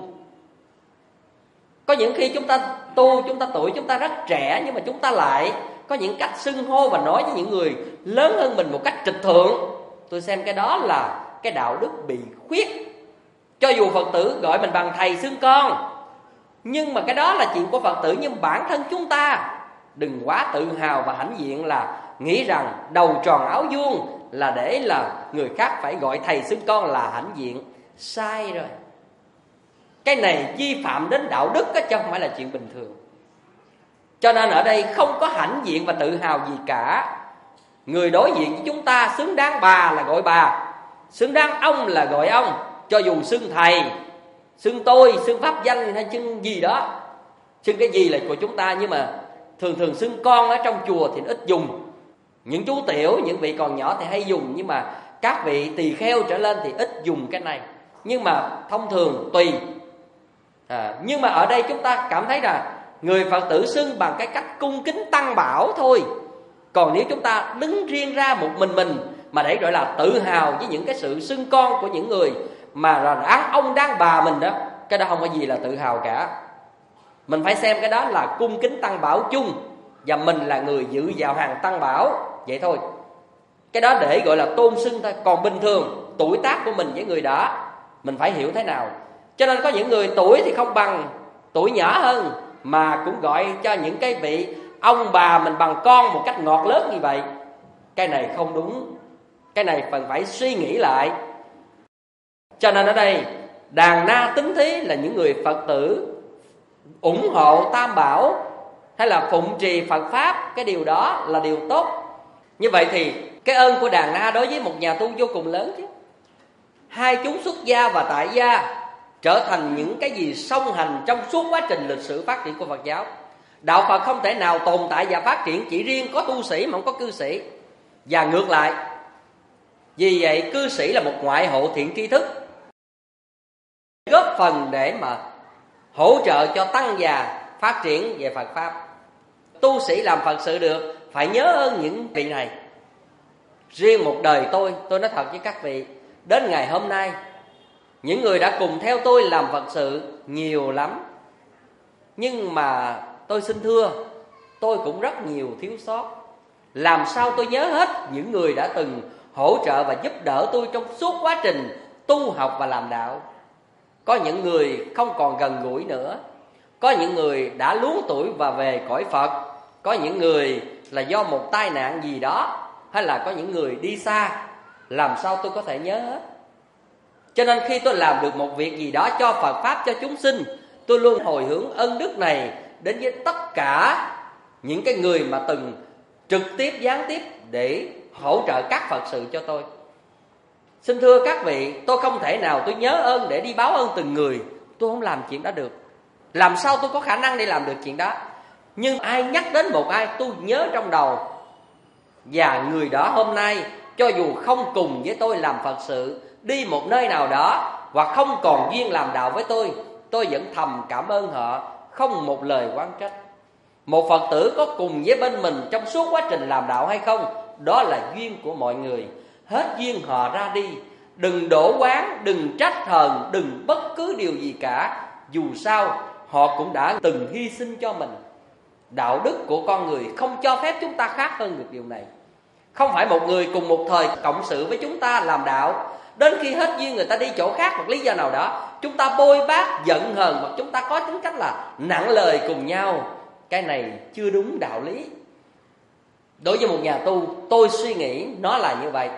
Có những khi chúng ta tu, tuổi chúng ta rất trẻ, nhưng mà chúng ta lại có những cách xưng hô và nói với những người lớn hơn mình một cách trịch thượng. Tôi xem cái đó là cái đạo đức bị khuyết. Cho dù Phật tử gọi mình bằng thầy xưng con, nhưng mà cái đó là chuyện của Phật tử. Nhưng bản thân chúng ta đừng quá tự hào và hãnh diện là nghĩ rằng đầu tròn áo vuông là để là người khác phải gọi thầy xưng con là hãnh diện. Sai rồi. Cái này vi phạm đến đạo đức đó, chứ không phải là chuyện bình thường. Cho nên ở đây không có hãnh diện và tự hào gì cả. Người đối diện với chúng ta xứng đáng bà là gọi bà, xứng đáng ông là gọi ông. Cho dù xưng thầy, xưng tôi, xưng pháp danh hay xưng gì đó, xưng cái gì là của chúng ta. Nhưng mà thường xưng con ở trong chùa thì ít dùng. Những chú tiểu, những vị còn nhỏ thì hay dùng, nhưng mà các vị tỳ kheo trở lên thì ít dùng cái này. Nhưng mà thông thường tùy. Nhưng mà ở đây chúng ta cảm thấy là người Phật tử xưng bằng cái cách cung kính tăng bảo thôi. Còn nếu chúng ta đứng riêng ra một mình mà để gọi là tự hào với những cái sự xưng con của những người mà là đáng ông đáng bà mình đó, cái đó không có gì là tự hào cả. Mình phải xem cái đó là cung kính tăng bảo chung, và mình là người dự vào hàng tăng bảo, vậy thôi. Cái đó để gọi là tôn xưng thôi. Còn bình thường tuổi tác của mình với người đó mình phải hiểu thế nào. Cho nên có những người tuổi thì không bằng, tuổi nhỏ hơn, mà cũng gọi cho những cái vị ông bà mình bằng con một cách ngọt lớn như vậy. Cái này không đúng. Cái này cần phải suy nghĩ lại. Cho nên ở đây đàn na tín thí là những người Phật tử ủng hộ tam bảo hay là phụng trì Phật Pháp. Cái điều đó là điều tốt. Như vậy thì cái ơn của đàn na đối với một nhà tu vô cùng lớn chứ. Hai chúng xuất gia và tại gia trở thành những cái gì song hành trong suốt quá trình lịch sử phát triển của Phật giáo. Đạo Phật không thể nào tồn tại và phát triển chỉ riêng có tu sĩ mà không có cư sĩ, và ngược lại. Vì vậy cư sĩ là một ngoại hộ thiện tri thức, góp phần để mà hỗ trợ cho tăng già phát triển về Phật Pháp. Tu sĩ làm Phật sự được phải nhớ ơn những vị này. Riêng một đời tôi nói thật với các vị, đến ngày hôm nay những người đã cùng theo tôi làm Phật sự nhiều lắm. Nhưng mà tôi xin thưa, tôi cũng rất nhiều thiếu sót. Làm sao tôi nhớ hết những người đã từng hỗ trợ và giúp đỡ tôi trong suốt quá trình tu học và làm đạo. Có những người không còn gần gũi nữa, có những người đã luống tuổi và về cõi Phật, có những người là do một tai nạn gì đó, hay là có những người đi xa. Làm sao tôi có thể nhớ hết? Cho nên khi tôi làm được một việc gì đó cho Phật Pháp, cho chúng sinh, tôi luôn hồi hướng ân đức này đến với tất cả những cái người mà từng trực tiếp, gián tiếp để hỗ trợ các Phật sự cho tôi. Xin thưa các vị, tôi không thể nào tôi nhớ ơn để đi báo ơn từng người. Tôi không làm chuyện đó được. Làm sao tôi có khả năng để làm được chuyện đó? Nhưng ai nhắc đến một ai, tôi nhớ trong đầu. Và người đó hôm nay, cho dù không cùng với tôi làm Phật sự, đi một nơi nào đó hoặc không còn duyên làm đạo với tôi vẫn thầm cảm ơn họ, không một lời oán trách. Một Phật tử có cùng với bên mình trong suốt quá trình làm đạo hay không, đó là duyên của mọi người. Hết duyên họ ra đi. Đừng đổ oán, đừng trách hờn, đừng bất cứ điều gì cả. Dù sao họ cũng đã từng hy sinh cho mình. Đạo đức của con người không cho phép chúng ta khác hơn được điều này. Không phải một người cùng một thời cộng sự với chúng ta làm đạo, đến khi hết duyên người ta đi chỗ khác hoặc lý do nào đó, chúng ta bôi bác, giận hờn, hoặc chúng ta có tính cách là nặng lời cùng nhau. Cái này chưa đúng đạo lý. Đối với một nhà tu, tôi suy nghĩ nó là như vậy.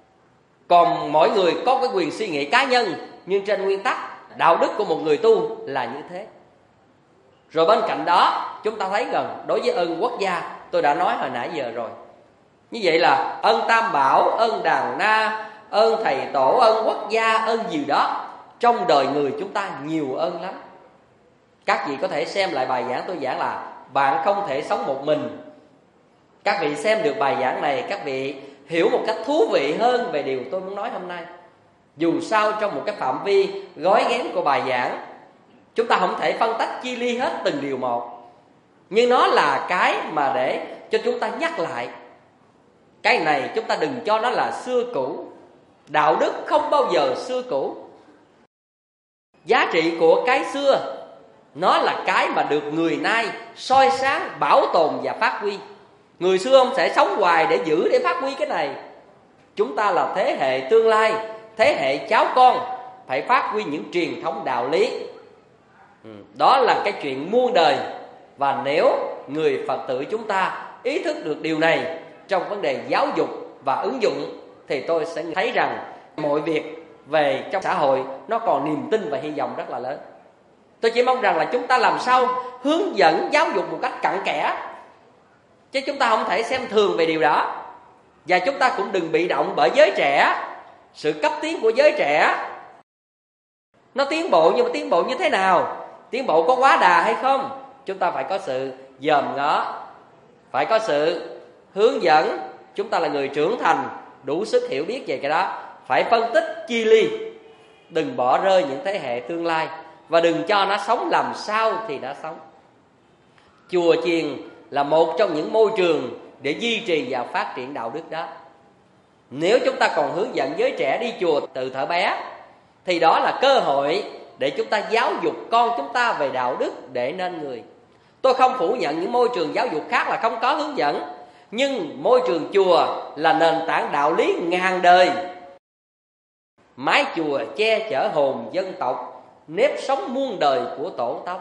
Còn mỗi người có cái quyền suy nghĩ cá nhân, nhưng trên nguyên tắc đạo đức của một người tu là như thế. Rồi bên cạnh đó chúng ta thấy rằng đối với ơn quốc gia, tôi đã nói hồi nãy giờ rồi. Như vậy là ơn tam bảo, ơn đàn na, ơn thầy tổ, ơn quốc gia, ơn gì đó. Trong đời người chúng ta nhiều ơn lắm. Các vị có thể xem lại bài giảng tôi giảng là bạn không thể sống một mình. Các vị xem được bài giảng này, các vị hiểu một cách thú vị hơn về điều tôi muốn nói hôm nay. Dù sao trong một cái phạm vi gói ghém của bài giảng, chúng ta không thể phân tách chi ly hết từng điều một. Nhưng nó là cái mà để cho chúng ta nhắc lại. Cái này chúng ta đừng cho nó là xưa cũ. Đạo đức không bao giờ xưa cũ. Giá trị của cái xưa, nó là cái mà được người nay soi sáng, bảo tồn và phát huy. Người xưa ông sẽ sống hoài để giữ, để phát huy cái này. Chúng ta là thế hệ tương lai, thế hệ cháu con, phải phát huy những truyền thống đạo lý. Đó là cái chuyện muôn đời. Và nếu người Phật tử chúng ta ý thức được điều này trong vấn đề giáo dục và ứng dụng, thì tôi sẽ thấy rằng mọi việc về trong xã hội nó còn niềm tin và hy vọng rất là lớn. Tôi chỉ mong rằng là chúng ta làm sao hướng dẫn giáo dục một cách cặn kẽ, chứ chúng ta không thể xem thường về điều đó. Và chúng ta cũng đừng bị động bởi giới trẻ, sự cấp tiến của giới trẻ. Nó tiến bộ, nhưng mà tiến bộ như thế nào? Tiến bộ có quá đà hay không? Chúng ta phải có sự dòm ngó, phải có sự hướng dẫn. Chúng ta là người trưởng thành, đủ sức hiểu biết về cái đó, phải phân tích chi ly, đừng bỏ rơi những thế hệ tương lai, và đừng cho nó sống làm sao thì nó sống. Chùa chiền là một trong những môi trường để duy trì và phát triển đạo đức đó. Nếu chúng ta còn hướng dẫn giới trẻ đi chùa từ thuở bé, thì đó là cơ hội để chúng ta giáo dục con chúng ta về đạo đức để nên người. Tôi không phủ nhận những môi trường giáo dục khác là không có hướng dẫn, nhưng môi trường chùa là nền tảng đạo lý ngàn đời. Mái chùa che chở hồn dân tộc, nếp sống muôn đời của tổ tông.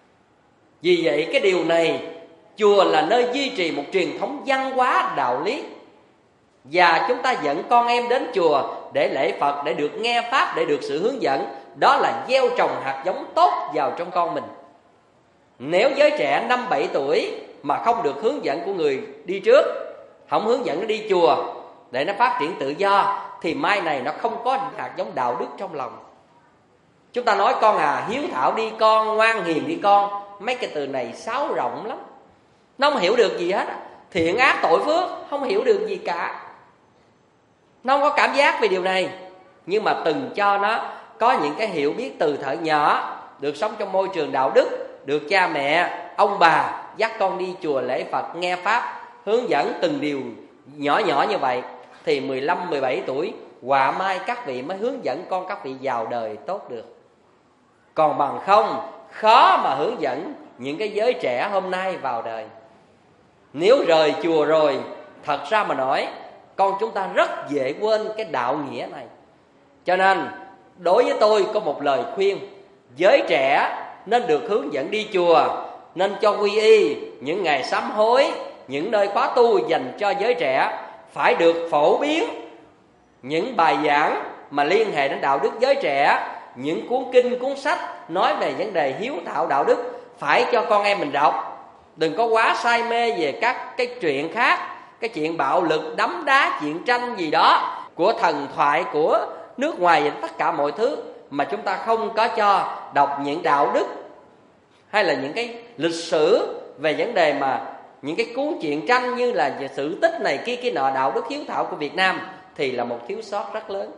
Vì vậy cái điều này, chùa là nơi duy trì một truyền thống văn hóa đạo lý. Và chúng ta dẫn con em đến chùa để lễ Phật, để được nghe Pháp, để được sự hướng dẫn. Đó là gieo trồng hạt giống tốt vào trong con mình. Nếu giới trẻ 5-7 tuổi mà không được hướng dẫn của người đi trước, không hướng dẫn nó đi chùa để nó phát triển tự do, thì mai này nó không có hạt giống đạo đức trong lòng. Chúng ta nói con hiếu thảo đi con, ngoan hiền đi con. Mấy cái từ này sáo rộng lắm, nó không hiểu được gì hết. Thiện ác tội phước không hiểu được gì cả, nó không có cảm giác về điều này. Nhưng mà từng cho nó có những cái hiểu biết từ thuở nhỏ, được sống trong môi trường đạo đức, được cha mẹ, ông bà dắt con đi chùa lễ Phật, nghe Pháp, hướng dẫn từng điều nhỏ nhỏ như vậy, thì 15-17 tuổi họa mai các vị mới hướng dẫn con các vị vào đời tốt được. Còn bằng không, khó mà hướng dẫn những cái giới trẻ hôm nay vào đời. Nếu rời chùa rồi, thật ra mà nói, con chúng ta rất dễ quên cái đạo nghĩa này. Cho nên đối với tôi có một lời khuyên: giới trẻ nên được hướng dẫn đi chùa, nên cho quy y những ngày sám hối, những nơi khóa tu dành cho giới trẻ, phải được phổ biến những bài giảng mà liên hệ đến đạo đức giới trẻ, những cuốn kinh, cuốn sách nói về vấn đề hiếu thảo đạo đức, phải cho con em mình đọc. Đừng có quá say mê về các cái chuyện khác, cái chuyện bạo lực, đấm đá, chuyện tranh gì đó của thần thoại của nước ngoài và tất cả mọi thứ, mà chúng ta không có cho đọc những đạo đức hay là những cái lịch sử về vấn đề mà những cái cuốn chuyện tranh như là về sự tích này kia nọ, đạo đức hiếu thảo của Việt Nam, thì là một thiếu sót rất lớn.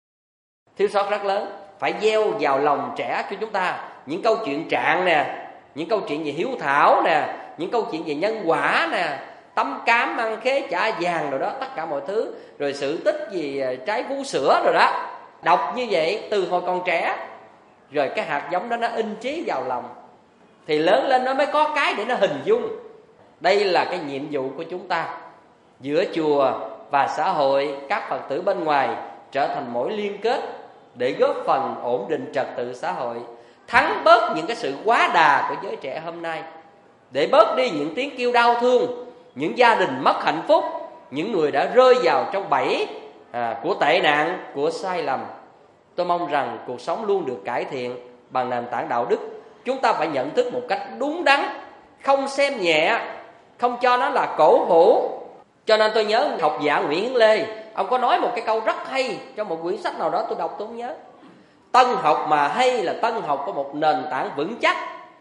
Thiếu sót rất lớn. Phải gieo vào lòng trẻ của chúng ta những câu chuyện trạng nè, những câu chuyện về hiếu thảo nè, những câu chuyện về nhân quả nè, tấm cám ăn khế chả vàng rồi đó, tất cả mọi thứ, rồi sự tích gì trái vú sữa rồi đó. Đọc như vậy từ hồi còn trẻ, rồi cái hạt giống đó nó in trí vào lòng, thì lớn lên nó mới có cái để nó hình dung. Đây là cái nhiệm vụ của chúng ta, giữa chùa và xã hội, các Phật tử bên ngoài trở thành mối liên kết để góp phần ổn định trật tự xã hội, thắng bớt những cái sự quá đà của giới trẻ hôm nay, để bớt đi những tiếng kêu đau thương, những gia đình mất hạnh phúc, những người đã rơi vào trong bẫy của tệ nạn, của sai lầm. Tôi mong rằng cuộc sống luôn được cải thiện bằng nền tảng đạo đức. Chúng ta phải nhận thức một cách đúng đắn, không xem nhẹ, không cho nó là cổ hủ. Cho nên tôi nhớ học giả Nguyễn Hiến Lê, ông có nói một cái câu rất hay trong một quyển sách nào đó, tôi đọc tôi không nhớ. Tân học mà hay là tân học có một nền tảng vững chắc,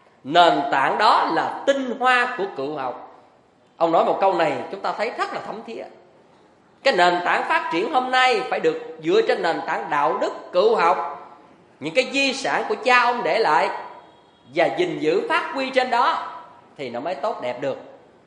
nền tảng đó là tinh hoa của cựu học. Ông nói một câu này chúng ta thấy rất là thấm thía. Cái nền tảng phát triển hôm nay phải được dựa trên nền tảng đạo đức cựu học, những cái di sản của cha ông để lại, và gìn giữ phát huy trên đó thì nó mới tốt đẹp được.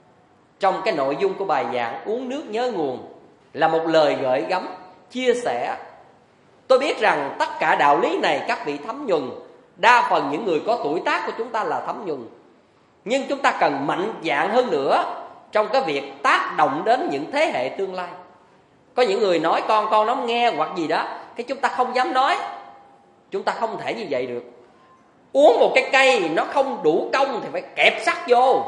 Trong cái nội dung của bài giảng Uống nước nhớ nguồn là một lời gợi gắm, chia sẻ. Tôi biết rằng tất cả đạo lý này các vị thấm nhuần, đa phần những người có tuổi tác của chúng ta là thấm nhuần. Nhưng chúng ta cần mạnh dạn hơn nữa trong cái việc tác động đến những thế hệ tương lai. Có những người nói con nó không nghe hoặc gì đó, cái chúng ta không dám nói. Chúng ta không thể như vậy được. Uống một cái cây nó không đủ công thì phải kẹp sắt vô.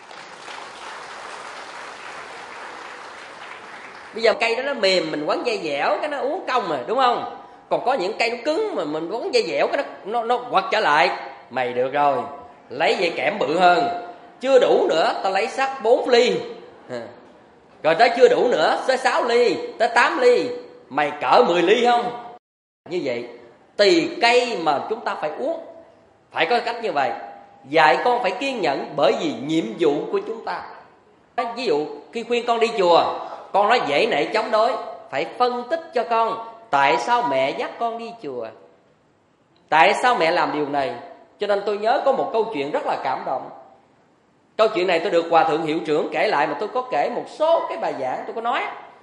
Bây giờ cây đó nó mềm, mình quấn dây dẻo cái nó uống công rồi, đúng không? Còn có những cây nó cứng mà mình quấn dây dẻo cái nó quật trở lại. Mày được rồi, lấy dây kẽm bự hơn. Chưa đủ nữa, ta lấy sắt 4 ly. Rồi tới chưa đủ nữa, tới 6 ly, tới 8 ly. Mày cỡ 10 ly không? Như vậy, tùy cây mà chúng ta phải uống. Phải có cách như vậy. Dạy con phải kiên nhẫn, bởi vì nhiệm vụ của chúng ta. Ví dụ khi khuyên con đi chùa, con nói dễ nể chống đối, phải phân tích cho con tại sao mẹ dắt con đi chùa, tại sao mẹ làm điều này. Cho nên tôi nhớ có một câu chuyện rất là cảm động. Câu chuyện này tôi được Hòa Thượng Hiệu Trưởng kể lại, mà tôi có kể một số cái bài giảng. Tôi nói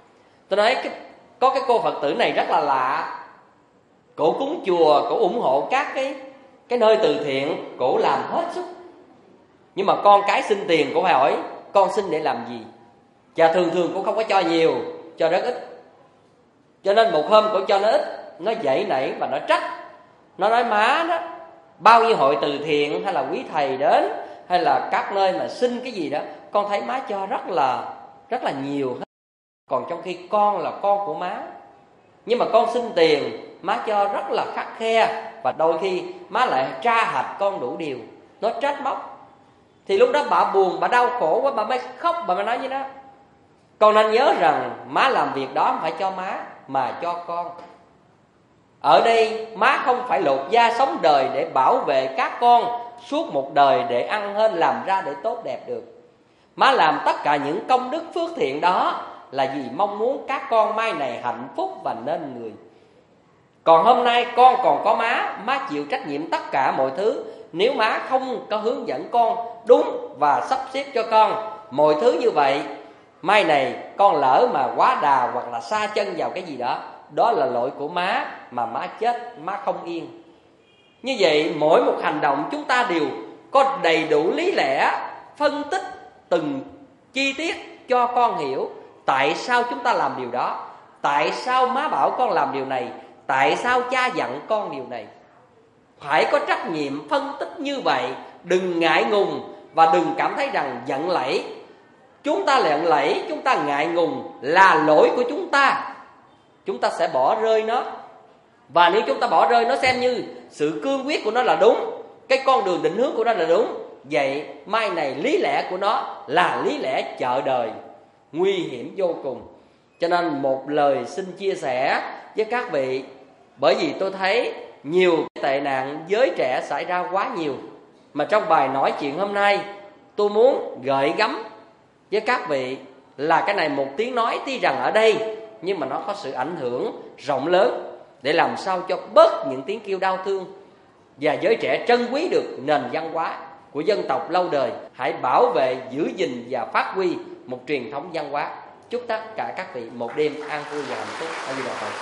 có cái cô Phật tử này rất là lạ. Cổ cúng chùa, cổ ủng hộ các cái nơi từ thiện, cổ làm hết sức. Nhưng mà con cái xin tiền, cổ phải hỏi con xin để làm gì. Và thường cổ không có cho nhiều, cho rất ít. Cho nên một hôm cổ cho nó ít, nó dậy nảy và nó trách. Nó nói má đó, bao nhiêu hội từ thiện hay là quý thầy đến, hay là các nơi mà xin cái gì đó, con thấy má cho rất là nhiều hết. Còn trong khi con là con của má, nhưng mà con xin tiền, má cho rất là khắt khe. Và đôi khi má lại tra hạch con đủ điều. Nó trách móc. Thì lúc đó bà buồn, bà đau khổ quá, bà mới khóc, bà mới nói với nó: con nên nhớ rằng má làm việc đó không phải cho má, mà cho con. Ở đây má không phải lột da sống đời để bảo vệ các con suốt một đời, để ăn hên làm ra để tốt đẹp được. Má làm tất cả những công đức phước thiện đó là vì mong muốn các con mai này hạnh phúc và nên người. Còn hôm nay con còn có má chịu trách nhiệm tất cả mọi thứ. Nếu má không có hướng dẫn con đúng và sắp xếp cho con mọi thứ như vậy, mai này con lỡ mà quá đà hoặc là sa chân vào cái gì đó, đó là lỗi của má, mà má chết, má không yên. Như vậy mỗi một hành động chúng ta đều có đầy đủ lý lẽ, phân tích từng chi tiết cho con hiểu tại sao chúng ta làm điều đó, tại sao má bảo con làm điều này, tại sao cha dặn con điều này. Phải có trách nhiệm phân tích như vậy. Đừng ngại ngùng và đừng cảm thấy rằng giận lẫy. Chúng ta giận lẫy, chúng ta ngại ngùng là lỗi của chúng ta. Chúng ta sẽ bỏ rơi nó. Và nếu chúng ta bỏ rơi nó, xem như sự cương quyết của nó là đúng, cái con đường định hướng của nó là đúng, vậy mai này lý lẽ của nó là lý lẽ chợ đời, nguy hiểm vô cùng. Cho nên một lời xin chia sẻ với các vị, bởi vì tôi thấy nhiều tệ nạn giới trẻ xảy ra quá nhiều. Mà trong bài nói chuyện hôm nay, tôi muốn gợi gắm với các vị là cái này một tiếng nói tuy rằng ở đây, nhưng mà nó có sự ảnh hưởng rộng lớn, để làm sao cho bớt những tiếng kêu đau thương, và giới trẻ trân quý được nền văn hóa của dân tộc lâu đời. Hãy bảo vệ, giữ gìn và phát huy một truyền thống văn hóa. Chúc tất cả các vị một đêm an vui và hạnh phúc. A Di Đà Phật.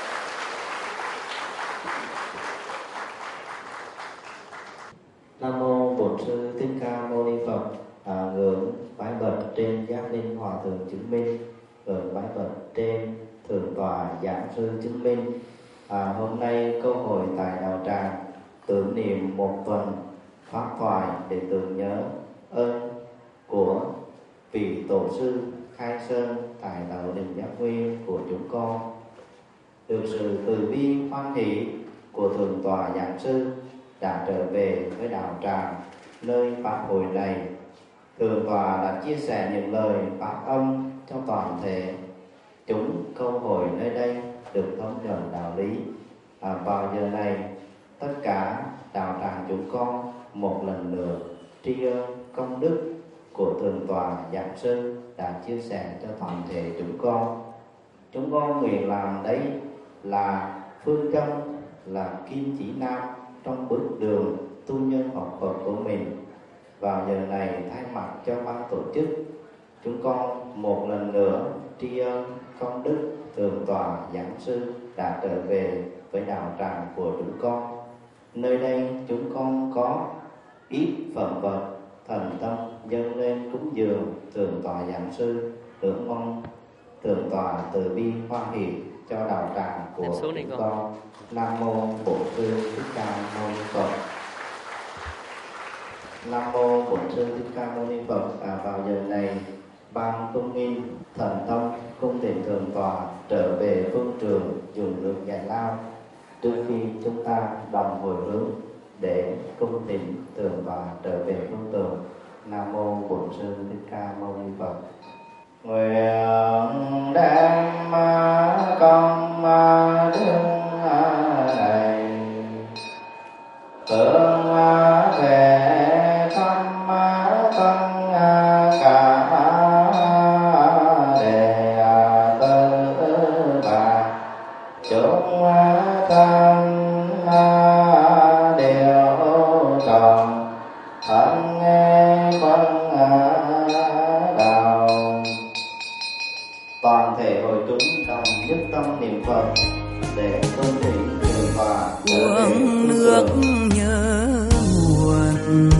Nam mô Bổn Sư Thích Ca Mâu Ni Phật. Ngưỡng bái bạch trên Giác Linh Hòa Thượng chứng minh, ngưỡng bái bạch trên Thượng Tọa Giảng Sư chứng minh. Hôm nay câu hội tại đạo tràng tưởng niệm một tuần pháp thoại để tưởng nhớ ơn của vị tổ sư khai sơn tại đạo Đình Giác Nguyên của chúng con. Được sự từ bi hoan hỷ của Thượng Tọa Giảng Sư đã trở về với đạo tràng nơi pháp hội này. Thượng Tọa đã chia sẻ những lời pháp âm cho toàn thể chúng câu hội nơi đây được thông nhuần đạo lý. Vào giờ này, tất cả đạo tràng chúng con một lần nữa tri ân công đức của Thượng Tọa Giảng Sư đã chia sẻ cho toàn thể chúng con. Chúng con nguyện làm đấy là phương châm, là kim chỉ nam trong bước đường tu nhân học Phật của mình. Vào giờ này, thay mặt cho ban tổ chức, chúng con một lần nữa tri ân công đức Thượng Tọa Giảng Sư đã trở về với đạo tràng của chúng con. Nơi đây chúng con có ít phẩm vật thần tâm dâng lên cúng dường Thượng Tọa Giảng Sư, tưởng mong Thượng Tọa từ bi hoan hỷ cho đạo tràng của chúng con. Nam mô Bổn Sư Thích Ca Mâu Ni Phật. Nam mô Bổn Sư Thích Ca Mâu Ni Phật. Vào giờ này, ban tôn nghiêm thần thông cung thỉnh thượng tọa trở về phương trường dùng lượng giải lao. Trước khi chúng ta đồng hồi hướng để cung thỉnh thượng tọa trở về phương tường, Nam mô Bổn Sư Thích Ca Mâu Ni Phật. Nguyện đem công đức này hướng về thăm thân cả đệ tử bà chúng thân đều tròn thân nghe phân đạo. Toàn thể hội chúng đồng nhất tâm niệm Phật để tôn thỉnh thượng tọa uống nước nhớ nguồn,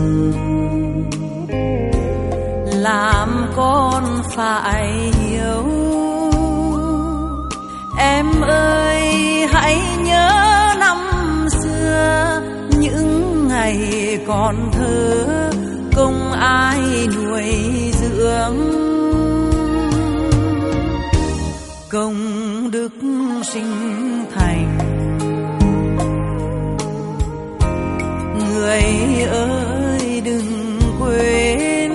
làm con phải hiểu. Em ơi hãy nhớ năm xưa, những ngày còn thơ công ai nuôi dưỡng. Công đức sinh thành, người ơi đừng quên.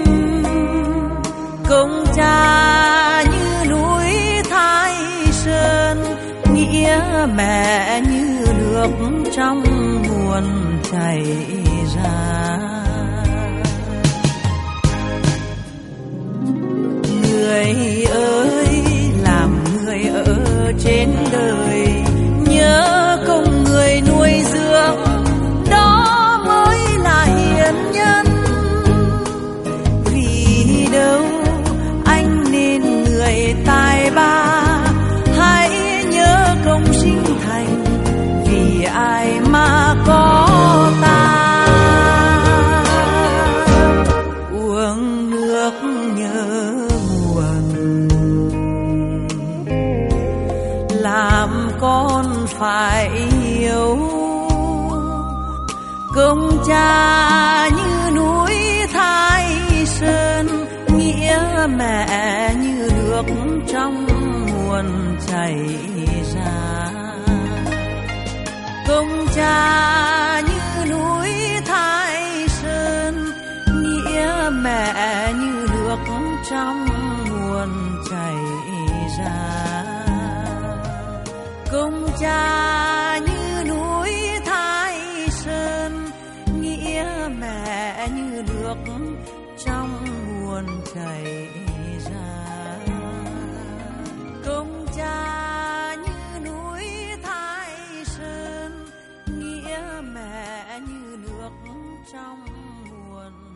Công cha như núi Thái Sơn, nghĩa mẹ như nước trong nguồn chảy ra. Người ơi làm người ở trên đời, nhớ công người nuôi dưỡng, đó mới là hiền nhân. Vì đâu anh nên người tài ba, hãy nhớ công sinh thành, vì ai mà có ta. Uống nước nhớ nguồn, làm con phải hiểu. Công cha như núi Thái Sơn, nghĩa mẹ như nước trong nguồn chảy ra. Công cha như núi Thái Sơn, nghĩa mẹ như nước trong nguồn chảy ra. Công cha như núi Thái Sơn, nghĩa mẹ như nước trong nguồn chảy ra. Công cha như núi Thái Sơn, nghĩa mẹ như nước trong nguồn